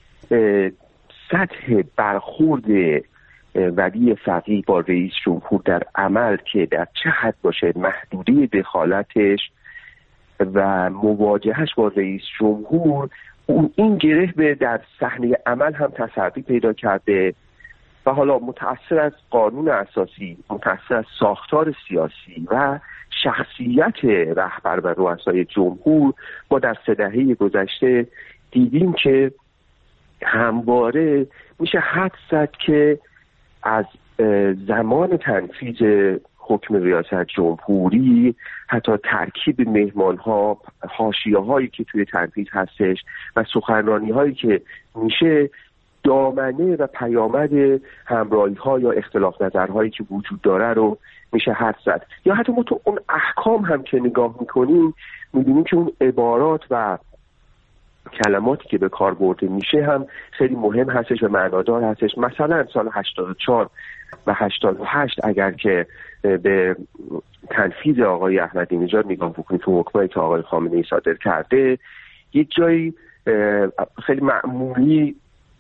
سطح برخورد ولی فقیه با رئیس جمهور در عمل که در چه حد باشه، محدوده دخالتش و مواجهش با رئیس جمهور، این گره به در صحنه عمل هم تسری پیدا کرده و حالا متأثر از قانون اساسی، متأثر از ساختار سیاسی و شخصیت رهبر و رؤسای جمهور ما در 3 دهه گذشته دیدیم که همواره میشه حد زد که از زمان تنفیذ حکم ریاست جمهوری حتی ترکیب مهمان‌ها، حاشیه‌هایی که توی تنفیذ هستش و سخنرانی‌هایی که میشه دامنه و پیامد همراهی‌ها یا اختلاف نظرهایی که وجود داره رو میشه حد زد. یا حتی ما تو اون احکام هم که نگاه میکنیم میبینیم که اون عبارات و کلماتی که به کار برده میشه هم خیلی مهم هستش و معنادار هستش. مثلا سال 84 و 88 اگر که به تنفیذ آقای احمدی نژاد نگاه بکنیم تو حکمایی که آقای خامنه‌ای صادر کرده، یک جایی خیلی معمولی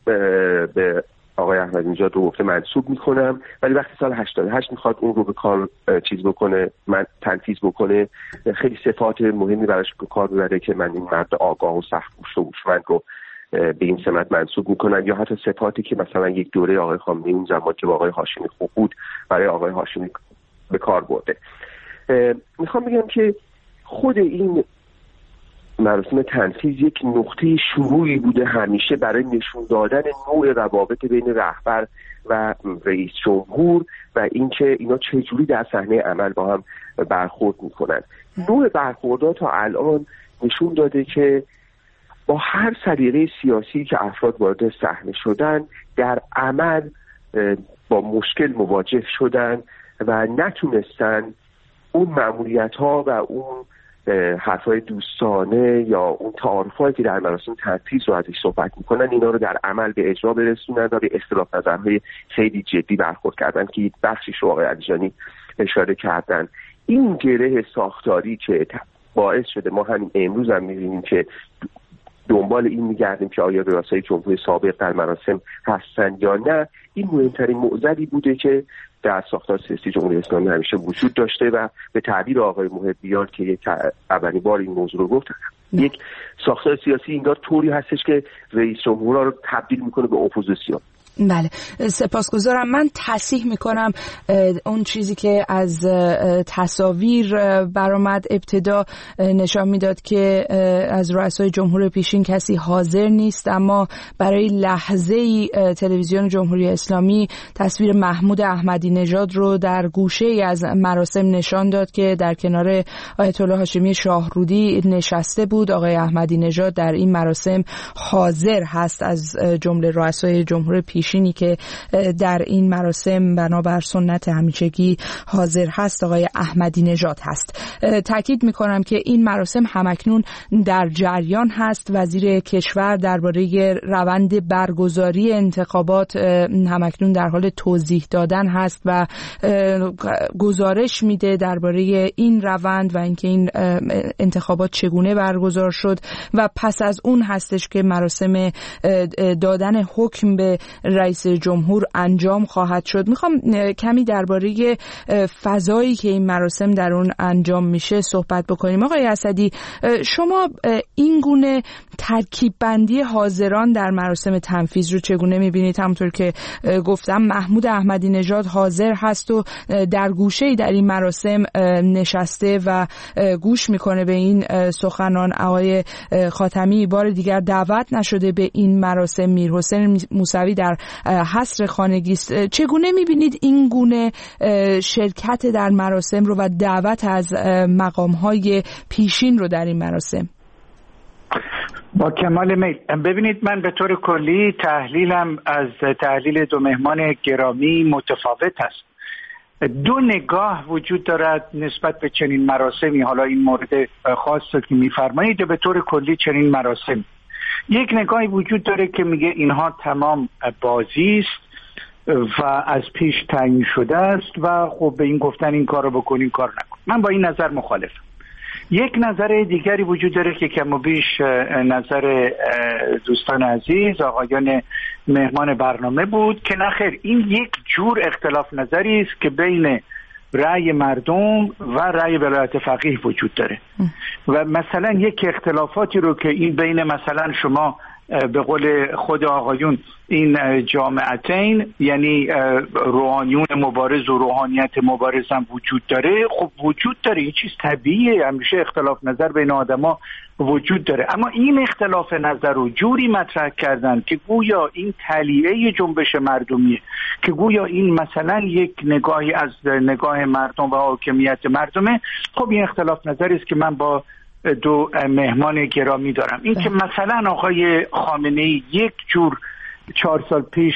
به آقای احمدی نژاد رو گفته منسوب میکنم، ولی وقتی سال 88 میخواد اون رو به کار چیز بکنه، من تنفیذ بکنه، خیلی صفات مهمی براش به کار میبره که من این مرد آگاه و سخت‌کوش و هوشمند رو به این سمت منسوب میکنن، یا حتی صفاتی که مثلا یک دوره آقای خامنه‌ای اون زمان که با آقای هاشمی خوب بود برای آقای هاشمی به کار برده. میخوام بگم که خود این مراسم تنفیذ یک نقطه شروعی بوده همیشه برای نشون دادن نوع روابط بین رهبر و رئیس جمهور و اینکه اینا چجوری در صحنه عمل با هم برخورد میکنن. نوع برخوردها تا الان نشون داده که با هر سلیقه سیاسی که افراد وارد صحنه شدن در عمل با مشکل مواجه شدن و نتونستن اون مأموریت‌ها و اون حرفای دوستانه یا اون تعارفایی که در مراسم تنفیذ رو ازش صحبت میکنن اینا رو در عمل به اجرا برسونن و به اختلاف نظرهای خیلی جدی برخورد کردن که یک بخشیش رو آقای علیجانی اشاره کردن. این گره ساختاری که باعث شده ما همین امروز هم می‌بینیم که دنبال این میگردیم که آیا رؤسای جمهور سابق در مراسم هستن یا نه، این مهمترین معضلی بوده که در ساختار سیاسی جمهوری اسلامی همیشه وجود داشته و به تعبیر آقای محبیان که یک اولین بار این موضوع رو گفت، یک ساختار سیاسی انگار طوری هستش که رئیس جمهورها رو تبدیل میکنه به اپوزیسیون. بله، سپاسگزارم. من تصحیح میکنم اون چیزی که از تصاویر برآمد ابتدا نشان میداد که از رؤسای جمهور پیشین کسی حاضر نیست، اما برای لحظه‌ای تلویزیون جمهوری اسلامی تصویر محمود احمدی نژاد رو در گوشه‌ای از مراسم نشان داد که در کنار آیت الله هاشمی شاهرودی نشسته بود. آقای احمدی نژاد در این مراسم حاضر هست از جمله رؤسای جمهور پیشینی که در این مراسم بنابر سنت همیشگی حاضر هست آقای احمدی نژاد هست. تاکید میکنم که این مراسم همکنون در جریان هست. وزیر کشور درباره روند برگزاری انتخابات همکنون در حال توضیح دادن هست و گزارش میده درباره این روند و اینکه این انتخابات چگونه برگزار شد و پس از اون هستش که مراسم دادن حکم به رئیس جمهور انجام خواهد شد. میخوام کمی درباره فضایی که این مراسم در اون انجام میشه صحبت بکنیم. آقای اسدی، شما این گونه ترکیب بندی حاضران در مراسم تنفیذ رو چگونه میبینید؟ همونطور که گفتم محمود احمدی نژاد حاضر هست و در گوشه‌ای در این مراسم نشسته و گوش میکنه به این سخنان. آقای خاتمی بار دیگر دعوت نشده به این مراسم. میرحسین موسوی در حصر خانگی است. چگونه میبینید این گونه شرکت در مراسم رو و دعوت از مقام‌های پیشین رو در این مراسم؟ با کمال میل. ببینید، من به طور کلی تحلیلم از تحلیل دو مهمان گرامی متفاوت است. دو نگاه وجود دارد نسبت به چنین مراسمی. حالا این مورد خاص که میفرمایید به طور کلی چنین مراسم، یک نگاهی وجود داره که میگه اینها تمام بازی است و از پیش تعیین شده است و خب به این گفتن این کارو بکن این کار نکن. من با این نظر مخالفم. یک نظر دیگری وجود داره که کم و بیش نظر دوستان عزیز آقایان مهمان برنامه بود که نخیر، این یک جور اختلاف نظری است که بین رأی مردم و رأی ولایت فقیه وجود داره و مثلا یک اختلافاتی رو که این بین مثلا شما به قول خود آقایون این جامعتین، یعنی روحانیون مبارز و روحانیت مبارز هم وجود داره. خب وجود داره، این چیز طبیعیه، همیشه اختلاف نظر بین آدما وجود داره. اما این اختلاف نظر رو جوری مطرح کردن که گویا این تلیعه جنبش مردمیه، که گویا این مثلا یک نگاهی از نگاه مردم و حاکمیت مردمه. خب این اختلاف نظری است که من با دو مهمان گرامی دارم. این که مثلا آقای خامنه‌ای یک جور 4 سال پیش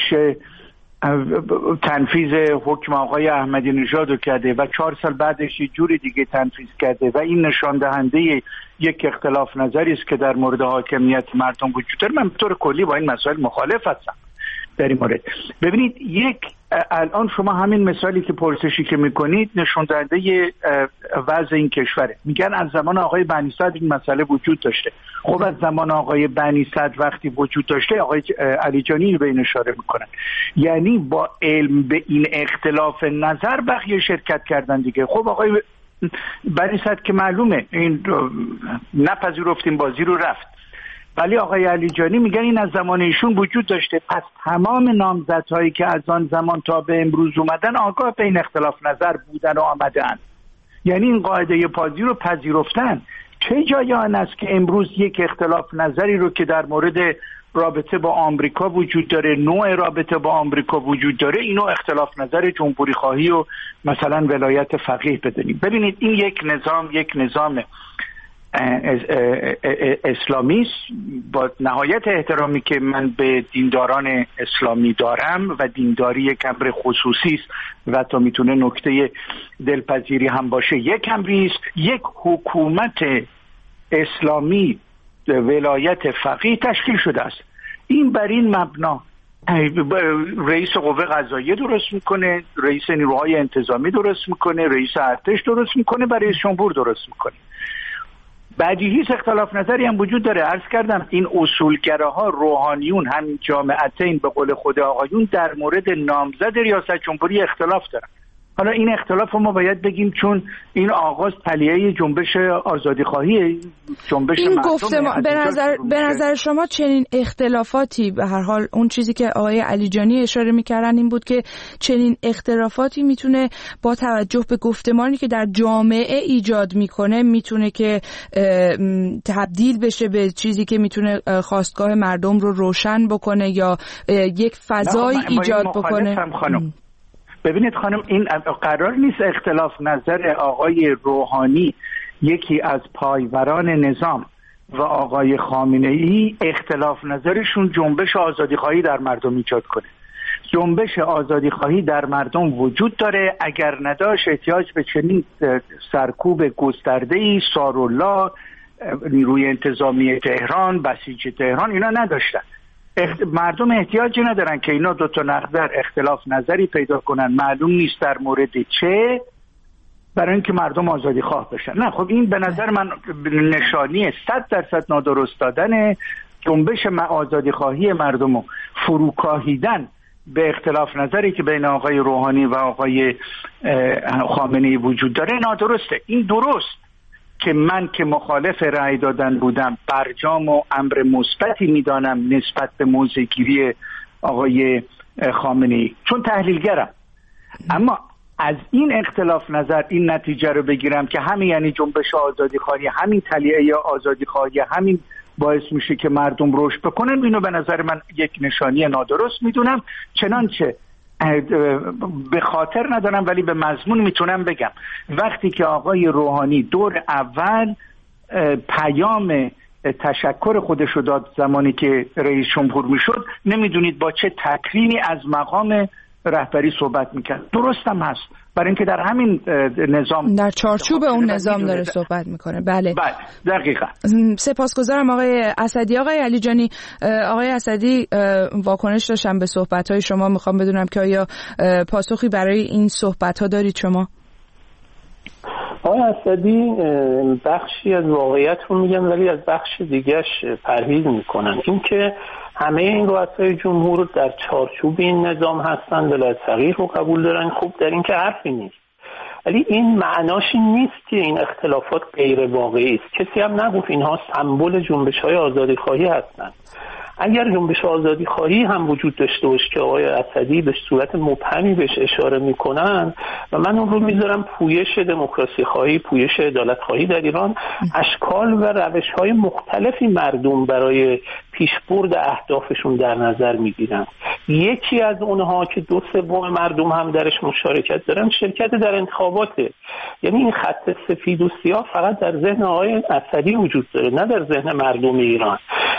تنفیذ حکم آقای احمدی نژاد رو کرده و 4 سال بعدش یه جوری دیگه تنفیذ کرده و این نشان دهنده یک اختلاف نظری است که در مورد حاکمیت مردم وجود داره. من به طور کلی با این مسائل مخالف هستم در این مورد. ببینید الان شما همین مثالی که پرسشی که میکنید نشون دهنده وضع این کشوره. میگن از زمان آقای بنی صدر این مسئله وجود داشته. خب از زمان آقای بنی صدر وقتی وجود داشته آقای علی جانی به این اشاره میکنن، یعنی با علم به این اختلاف نظر بقیه شرکت کردن دیگه. خب آقای بنی صدر که معلومه این نپذیرفتیم بازی رو رفت، ولی آقای علی جانی میگن این از زمان ایشون وجود داشته. پس تمام نامزدهایی که از آن زمان تا به امروز اومدن آگاه به این اختلاف نظر بودن و آمدن، یعنی این قاعده بازی رو پذیرفتن. چه جای آن است که امروز یک اختلاف نظری رو که در مورد رابطه با آمریکا وجود داره، نوع رابطه با آمریکا وجود داره، اینو اختلاف نظر جمهوری خواهی و مثلا ولایت فقیه بدونیم. ببینید این یک نظام اسلامی است. با نهایت احترامی که من به دینداران اسلامی دارم و دینداری یک امر خصوصی است و تا میتونه نکته دلپذیری هم باشه، یک امری است. یک حکومت اسلامی ولایت فقیه تشکیل شده است. این بر این مبنا رئیس قوه قضاییه درست میکنه، رئیس نیروهای انتظامی درست میکنه، رئیس ارتش درست میکنه، برای رئیس جمهور درست میکنه. بدیهی اختلاف نظری هم وجود داره. عرض کردم این اصولگراها روحانیون همین جامعتین به قول خود آقایون در مورد نامزد ریاست جمهوری اختلاف دارن. حالا این اختلاف رو ما باید بگیم چون این آغاز تلیه جنبش آزادیخواهی، جنبش این گفتمان به نظر شما چنین اختلافاتی، به هر حال اون چیزی که آقای علی جانی اشاره می‌کردن این بود که چنین اختلافاتی میتونه با توجه به گفتمانی که در جامعه ایجاد میکنه میتونه که تبدیل بشه به چیزی که میتونه خواستگاه مردم رو روشن بکنه یا یک فضای ایجاد بکنه. ببینید خانم، این قرار نیست اختلاف نظر آقای روحانی یکی از پایوران نظام و آقای خامنه‌ای اختلاف نظرشون جنبش آزادیخواهی در مردم ایجاد کنه. جنبش آزادیخواهی در مردم وجود داره. اگر نداشت احتیاج به چنین سرکوب گسترده‌ای سارالله، نیروی انتظامی تهران، بسیج تهران اینا نداشتن. مردم احتیاجی ندارن که اینا دو تا نظر اختلاف نظری پیدا کنن، معلوم نیست در مورد چه، برای اینکه مردم آزادی خواه بشن. نه خب این به نظر من نشانی 100% نادرست دادن جنبش آزادی خواهی مردم و فروکاهیدن به اختلاف نظری که بین آقای روحانی و آقای خامنه‌ای وجود داره نادرسته. این درست که من که مخالف رأی دادن بودم برجام و امر مثبتی میدانم نسبت به موضع‌گیری آقای خامنه‌ای چون تحلیلگرم، اما از این اختلاف نظر این نتیجه رو بگیرم که همین یعنی جنبش آزادی خواهی، همین تلیعه آزادی خواهی، همین باعث میشه که مردم رشد بکنن، اینو به نظر من یک نشانی نادرست میدونم. چنانچه به خاطر ندارم ولی به مضمون میتونم بگم وقتی که آقای روحانی دور اول پیام تشکر خودش رو داد زمانی که رئیس جمهور میشد، نمیدونید با چه تکریمی از مقام رهبری صحبت میکرد. درستم هست برای اینکه در همین نظام در چارچوب اون نظام داره صحبت میکنه. بله دقیقاً. سپاسگزارم آقای اسدی. آقای علی جانی، آقای اسدی واکنش داشتم به صحبت‌های شما، میخوام بدونم که آیا پاسخی برای این صحبت‌ها دارید شما؟ آقای اسدی بخشی از واقعیت رو میگن ولی از بخش دیگهش پرهیز میکنن. این که همه این رؤسای جمهور در چارچوب این نظام هستن، ولایت فقیه رو قبول دارن، خوب در این که حرفی نیست، ولی این معناش این نیست که این اختلافات غیر واقعی است. کسی هم نگفت اینها سمبل جنبش‌های آزادی‌خواهی هستند. اگر جنبش آزادی‌خواهی هم وجود داشته باشه که آقای اسدی به صورت مبهمی بهش اشاره میکنن و من اون رو میذارم پویش دموکراسی خواهی، پویش عدالت خواهی در ایران، اشکال و روش‌های مختلفی مردم برای پیشبرد اهدافشون در نظر میگیرن. یکی از اونها که 2/3 مردم هم درش مشارکت دارن شرکت در انتخاباته. یعنی این خط سفید و سیاه فقط در ذهن آقای اسدی وجود داره، نه در ذهن مردم ایران.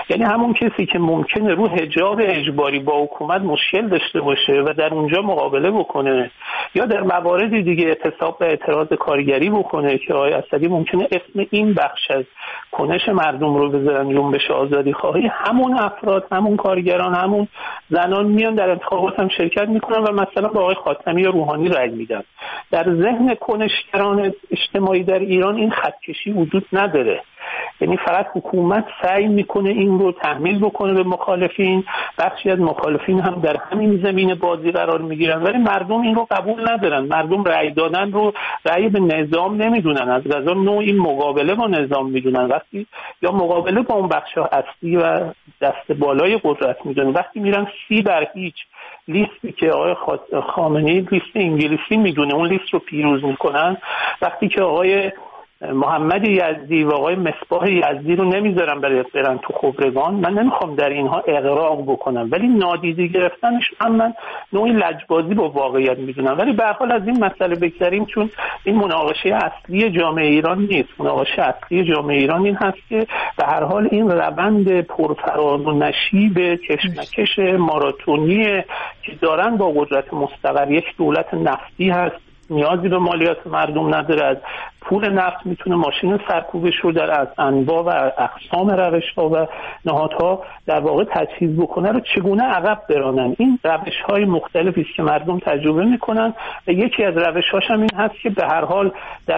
یعنی همون کسی که ممکنه رو حجاب اجباری با حکومت مشکل داشته باشه و در اونجا مقابله بکنه یا در موارد دیگه اعتصاب و اعتراض کارگری بکنه که آقای اسدی ممکنه اسم این بخش از کنش مردم رو بذارن جنبش آزادی خواهی، همون افراد، همون کارگران، همون زنان میان در انتخابات هم شرکت میکنن و مثلا با آقای خاتمی یا روحانی رأی میدن. در ذهن کنشگران اجتماعی در ایران این خطکشی وجود نداره، یعنی فقط حکومت سعی میکنه این رو تحمیل بکنه به مخالفین، بخشی از مخالفین هم در همین زمین بازی قرار میگیرن، ولی مردم این رو قبول ندارن. مردم رأی دادن رو رأی به نظام نمیدونن، از قضا نوعی مقابله با نظام میدونن، وقتی یا مقابله با اون بخش اصلی و دست بالای قدرت میدونن. وقتی میرن 30-0 لیستی که آقای خامنه‌ای لیست انگلیسی میدونه اون لیست رو پیروز میکنن، وقتی که آقای محمد یزدی و آقای مصباح یزدی رو نمیذارم برن تو خبرگان، من نمیخوام در اینها اغراق بکنم، ولی نادیده گرفتنش هم من نوعی لجبازی با واقعیت میدونم. ولی به هر حال از این مسئله بگذریم، چون این مناقشه اصلی جامعه ایران نیست. مناقشه اصلی جامعه ایران این هست که به هر حال این روند پرفراز و نشیب کشمکش ماراتونی که دارن با قدرت مستقر، یک دولت نفتی هست نیازی به مالیات مردم نداره، از پول نفت میتونه ماشین سرکوبش رو در از انواع و اقسام روش‌ها و نهادها در واقع تجهیز بکنه رو چگونه عقب برانن. این روش‌های مختلفی است که مردم تجربه میکنن و یکی از روش‌هاش هم این هست که به هر حال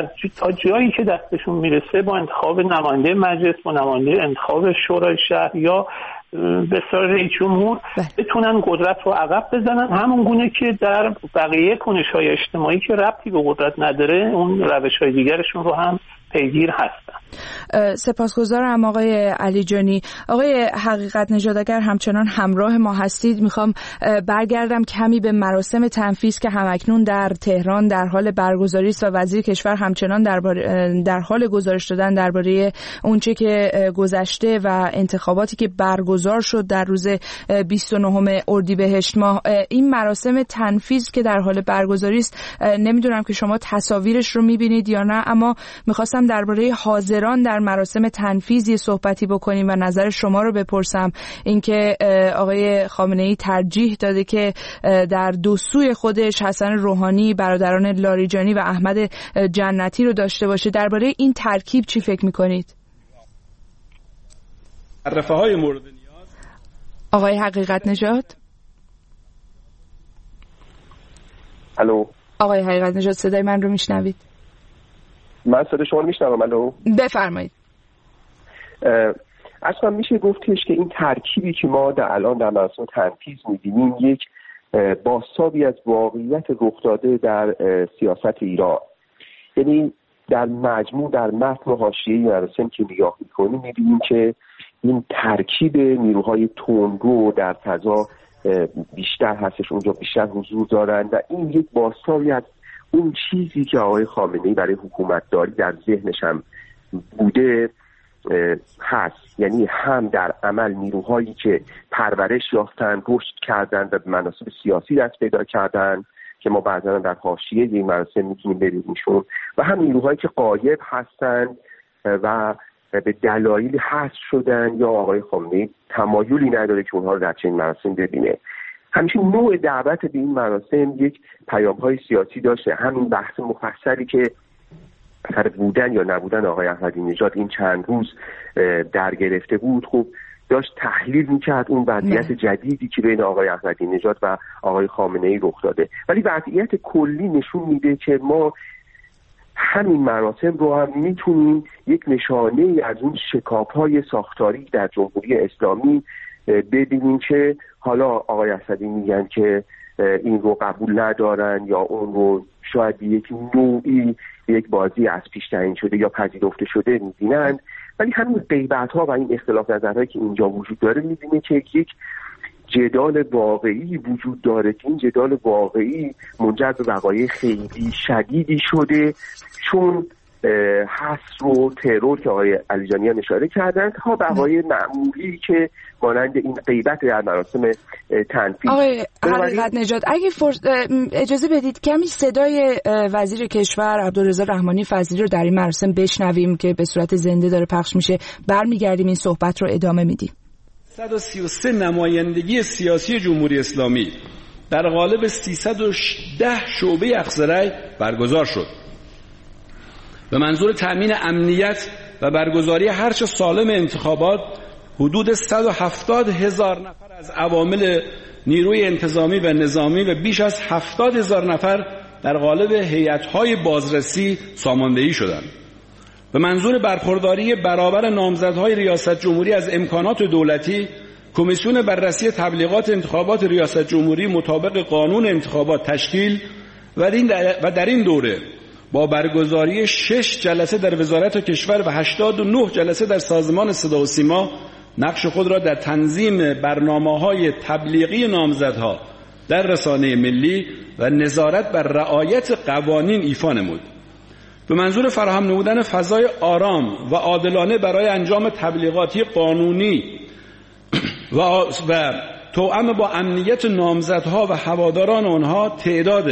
تا جایی که دستشون میرسه با انتخاب نماینده مجلس، با نماینده انتخاب شورای شهر یا به سر رئیس جمهور بتونن قدرت رو عقب بزنن، همون گونه که در بقیه کنش‌های اجتماعی که ربطی به قدرت نداره اون روش‌های دیگرشون رو هم پیگیر هستن. سپاسگزارم آقای علی جانی. آقای حقیقت نژاد، اگر همچنان همراه ما هستید، میخوام برگردم کمی به مراسم تنفیذ که همکنون در تهران در حال برگزاری است و وزیر کشور همچنان در حال گزارش دادن درباره اونچه که گذشته و انتخاباتی که برگزار شد در روز 29 اردیبهشت ماه. این مراسم تنفیذ که در حال برگزاری است، نمیدونم که شما تصاویرش رو میبینید یا نه، اما میخواستم درباره حاضران در مراسم تنفیذ صحبتی بکنیم و نظر شما رو بپرسم. اینکه آقای خامنه‌ای ترجیح داده که در دو سوی خودش حسن روحانی، برادران لاریجانی و احمد جنتی رو داشته باشه. درباره این ترکیب چی فکر میکنید؟ رفعهای مورد نیاز. آقای حقیقت نژاد. الو. آقای حقیقت نژاد، صدای من رو میشنوید؟ من صدای شما رو میشنوم. الو. بفرمایید. اصلا میشه گفتش که این ترکیبی که ما الان در مراسم تنفیذ می‌بینیم یک بازتابی از واقعیت رخ داده در سیاست ایران. یعنی در مجموع در متن و حاشیه مراسم که نگاه می‌کنیم می‌بینیم که این ترکیب نیروهای تندرو در فضا بیشتر هستش، اونجا بیشتر حضور دارن و این یک بازتابی از اون چیزی که آقای خامنه‌ای برای حکومتداری در ذهنش هم بوده هست. یعنی هم در عمل نیروهایی که پرورش یافتن، رشد کردن و به مناصب سیاسی دست پیدا کردن که ما بعضا در حاشیه این مراسم میتونیم ببینیمشون، و هم نیروهایی که غایب هستن و به دلایلی حذف شدن یا آقای خامنه‌ای تمایلی نداره که اونها رو در چنین مراسم ببینه. همیشه نوع دعوت به این مراسم یک پیام‌های سیاسی داشته. همین بحث مفصلی که سر بودن یا نبودن آقای احمدی نژاد این چند روز در گرفته بود، خب داشت تحلیل می‌کرد اون وضعیت جدیدی که بین آقای احمدی نژاد و آقای خامنه‌ای رخ داده. ولی وضعیت کلی نشون میده که ما همین مراسم رو هم میتونیم یک نشانه از اون شکاف‌های ساختاری در جمهوری اسلامی ببینیم که حالا آقای اسدی میگن که این رو قبول ندارن یا اون رو شاید یک نوعی یک بازی از پیش تعیین شده یا پذیرفته شده میبینن، ولی همین غیبت‌ها و این اختلاف نظرهایی که اینجا وجود داره میبینه که یک جدال واقعی وجود داره که این جدال واقعی منجر به وقایع خیلی شدیدی شده، چون حصر و ترور که آقای علیجانی هم اشاره کردن تا وقایع معمولی که مانند این غیبت در مراسم تنفیذ. آقای حقیقت نژاد، اگه اجازه بدید کمی صدای وزیر کشور عبدالرضا رحمانی فضلی رو در این مراسم بشنویم که به صورت زنده داره پخش میشه، برمیگردیم این صحبت رو ادامه میدیم. 333 نمایندگی سیاسی جمهوری اسلامی در قالب 310 شعبه اخضرای برگزار شد. به منظور تأمین امنیت و برگزاری هرچه سالم انتخابات، حدود 170,000 نفر از عوامل نیروی انتظامی و نظامی و بیش از 70,000 نفر در قالب هیئت‌های بازرسی ساماندهی شدند. به منظور برخورداری برابر نامزدهای ریاست جمهوری از امکانات دولتی، کمیسیون بررسی تبلیغات انتخابات ریاست جمهوری مطابق قانون انتخابات تشکیل و در این دوره با برگزاری 6 جلسه در وزارت کشور و 89 جلسه در سازمان صدا و سیما نقش خود را در تنظیم برنامه‌های تبلیغی نامزدها در رسانه ملی و نظارت بر رعایت قوانین ایفا نمود. به منظور فراهم نمودن فضای آرام و عادلانه برای انجام تبلیغاتی قانونی و توأم با امنیت نامزدها و هواداران آنها، تعداد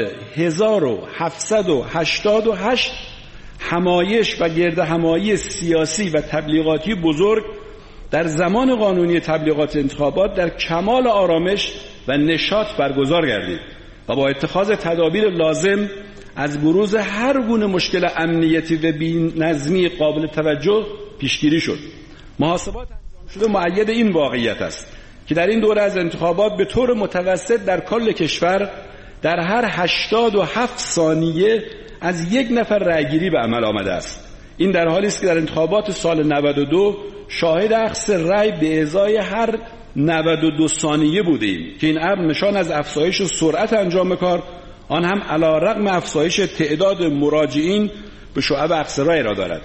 1788 همایش و گردهمایی سیاسی و تبلیغاتی بزرگ در زمان قانونی تبلیغات انتخابات در کمال آرامش و نشاط برگزار گردید و با اتخاذ تدابیر لازم از بروز هر گونه مشکل امنیتی و بی‌نظمی قابل توجه پیشگیری شد. محاسبات انجام شده مؤید این واقعیت است که در این دوره از انتخابات به طور متوسط در کل کشور در هر 87 ثانیه از یک نفر رأیگیری به عمل آمده است. این در حالی است که در انتخابات سال 92 شاهد اخذ رأی به ازای هر 92 ثانیه بودیم که این امر نشان از افزایش سرعت انجام کار، آن هم علی رغم افزایش تعداد مراجعین به شعب اخضرای را دارد.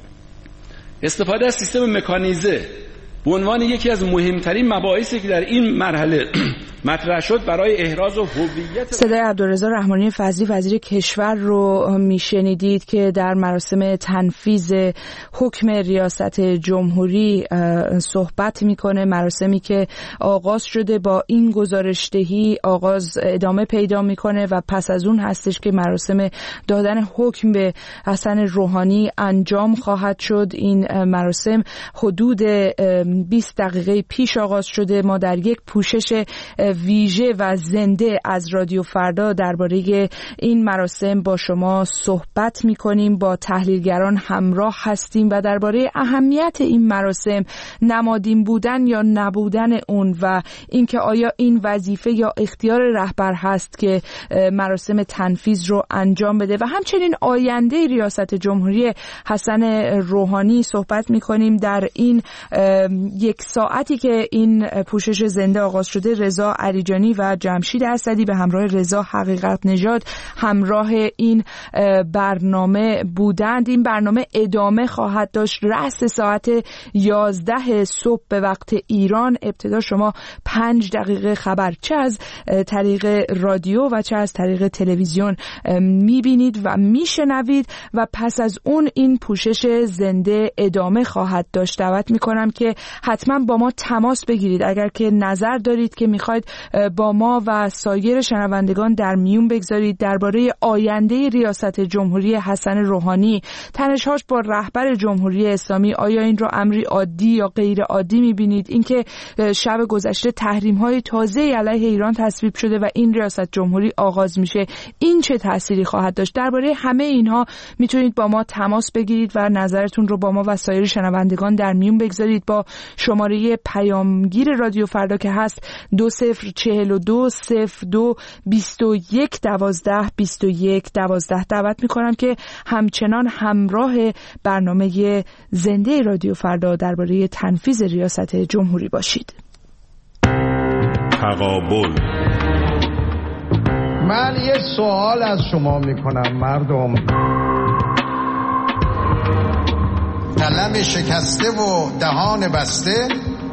استفاده از سیستم مکانیزه به عنوان یکی از مهمترین مباحثی که در این مرحله مطرح شد برای احراز هویت. صدای عبدالرضا رحمانی فضلی وزیر کشور رو میشنیدید که در مراسم تنفیذ حکم ریاست جمهوری صحبت میکنه. مراسمی که آغاز شده با این گزارشدهی آغاز ادامه پیدا میکنه و پس از اون هستش که مراسم دادن حکم به حسن روحانی انجام خواهد شد. این مراسم حدود 20 دقیقه پیش آغاز شده. ما در یک پوشش ویژه و زنده از رادیو فردا درباره این مراسم با شما صحبت می‌کنیم، با تحلیلگران همراه هستیم و درباره اهمیت این مراسم، نمادین بودن یا نبودن اون و اینکه آیا این وظیفه یا اختیار رهبر هست که مراسم تنفیذ رو انجام بده و همچنین آینده ریاست جمهوری حسن روحانی صحبت می‌کنیم. در این یک ساعتی که این پوشش زنده آغاز شده، رضا علیجانی و جمشید اسدی به همراه رضا حقیقت نژاد همراه این برنامه بودند. این برنامه ادامه خواهد داشت رأس ساعت 11 صبح به وقت ایران. ابتدا شما 5 دقیقه خبر چه از طریق رادیو و چه از طریق تلویزیون میبینید و میشنوید و پس از اون این پوشش زنده ادامه خواهد داشت. دعوت میکنم که حتما با ما تماس بگیرید اگر که نظر دارید که میخواید با ما و سایر شنوندگان در میون بگذارید درباره آینده ریاست جمهوری حسن روحانی، تنش‌هاش با رهبر جمهوری اسلامی، آیا این رو امری عادی یا غیر عادی میبینید؟ اینکه شب گذشته تحریم‌های تازه‌ای علیه ایران تصویب شده و این ریاست جمهوری آغاز میشه، این چه تأثیری خواهد داشت؟ درباره همه اینها میتونید با ما تماس بگیرید و نظرتون رو با ما و سایر شنوندگان در میون بگذارید با شماره پیامگیر رادیو فردا که هست 2042 02 21 12 21 12. دعوت میکنم که همچنان همراه برنامه زنده رادیو فردا درباره تنفیذ ریاست جمهوری باشید. تقابل. من یه سوال از شما میکنم مردم، قلم شکسته و دهان بسته؟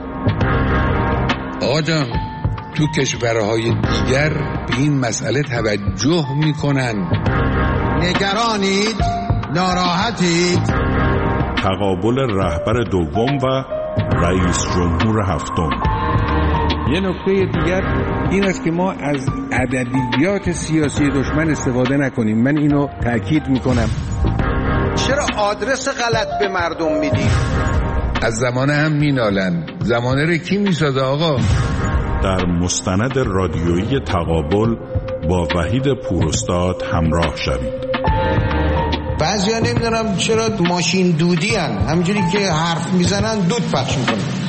آقا جان، تو کشورهای دیگر به این مسئله توجه میکنن. نگرانید؟ ناراحتید؟ تقابل رهبر دوم و رئیس جمهور هفتم. یه نکته دیگر این است که ما از ادبیات سیاسی دشمن استفاده نکنیم. من اینو تاکید میکنم. چرا آدرس غلط به مردم میدید؟ از زمان هم مینالن. زمانه رو کی میسازه آقا؟ در مستند رادیویی تقابل با وحید پوراستاد همراه شوید. بعضیا نمیدونم چرا ماشین دودی هن، همینجوری که حرف میزنن دود پخش میکنن.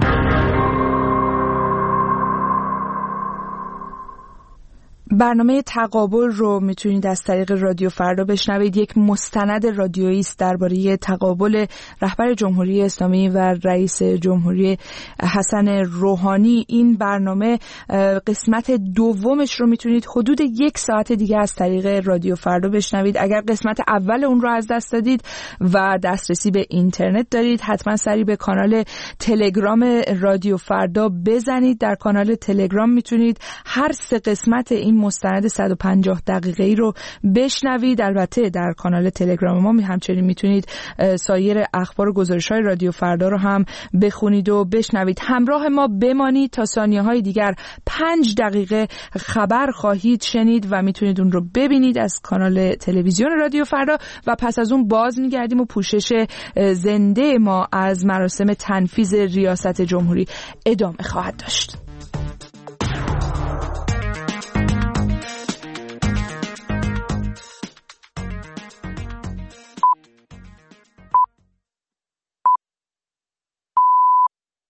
برنامه تقابل رو میتونید از طریق رادیو فردا بشنوید. یک مستند رادیویی است درباره تقابل رهبر جمهوری اسلامی و رئیس جمهوری حسن روحانی. این برنامه قسمت دومش رو میتونید حدود 1 ساعت دیگه از طریق رادیو فردا بشنوید. اگر قسمت اول اون رو از دست دادید و دسترسی به اینترنت دارید، حتما سری به کانال تلگرام رادیو فردا بزنید. در کانال تلگرام میتونید هر 3 قسمت این مستند 150 دقیقه‌ای رو بشنوید. البته در کانال تلگرام ما همچنین میتونید سایر اخبار و گزارش‌های رادیو فردا رو هم بخونید و بشنوید. همراه ما بمانید تا ثانیه‌های دیگر 5 دقیقه خبر خواهید شنید و میتونید اون رو ببینید از کانال تلویزیون رادیو فردا و پس از اون باز میگردیم و پوشش زنده ما از مراسم تنفیذ ریاست جمهوری ادامه خواهد داشت.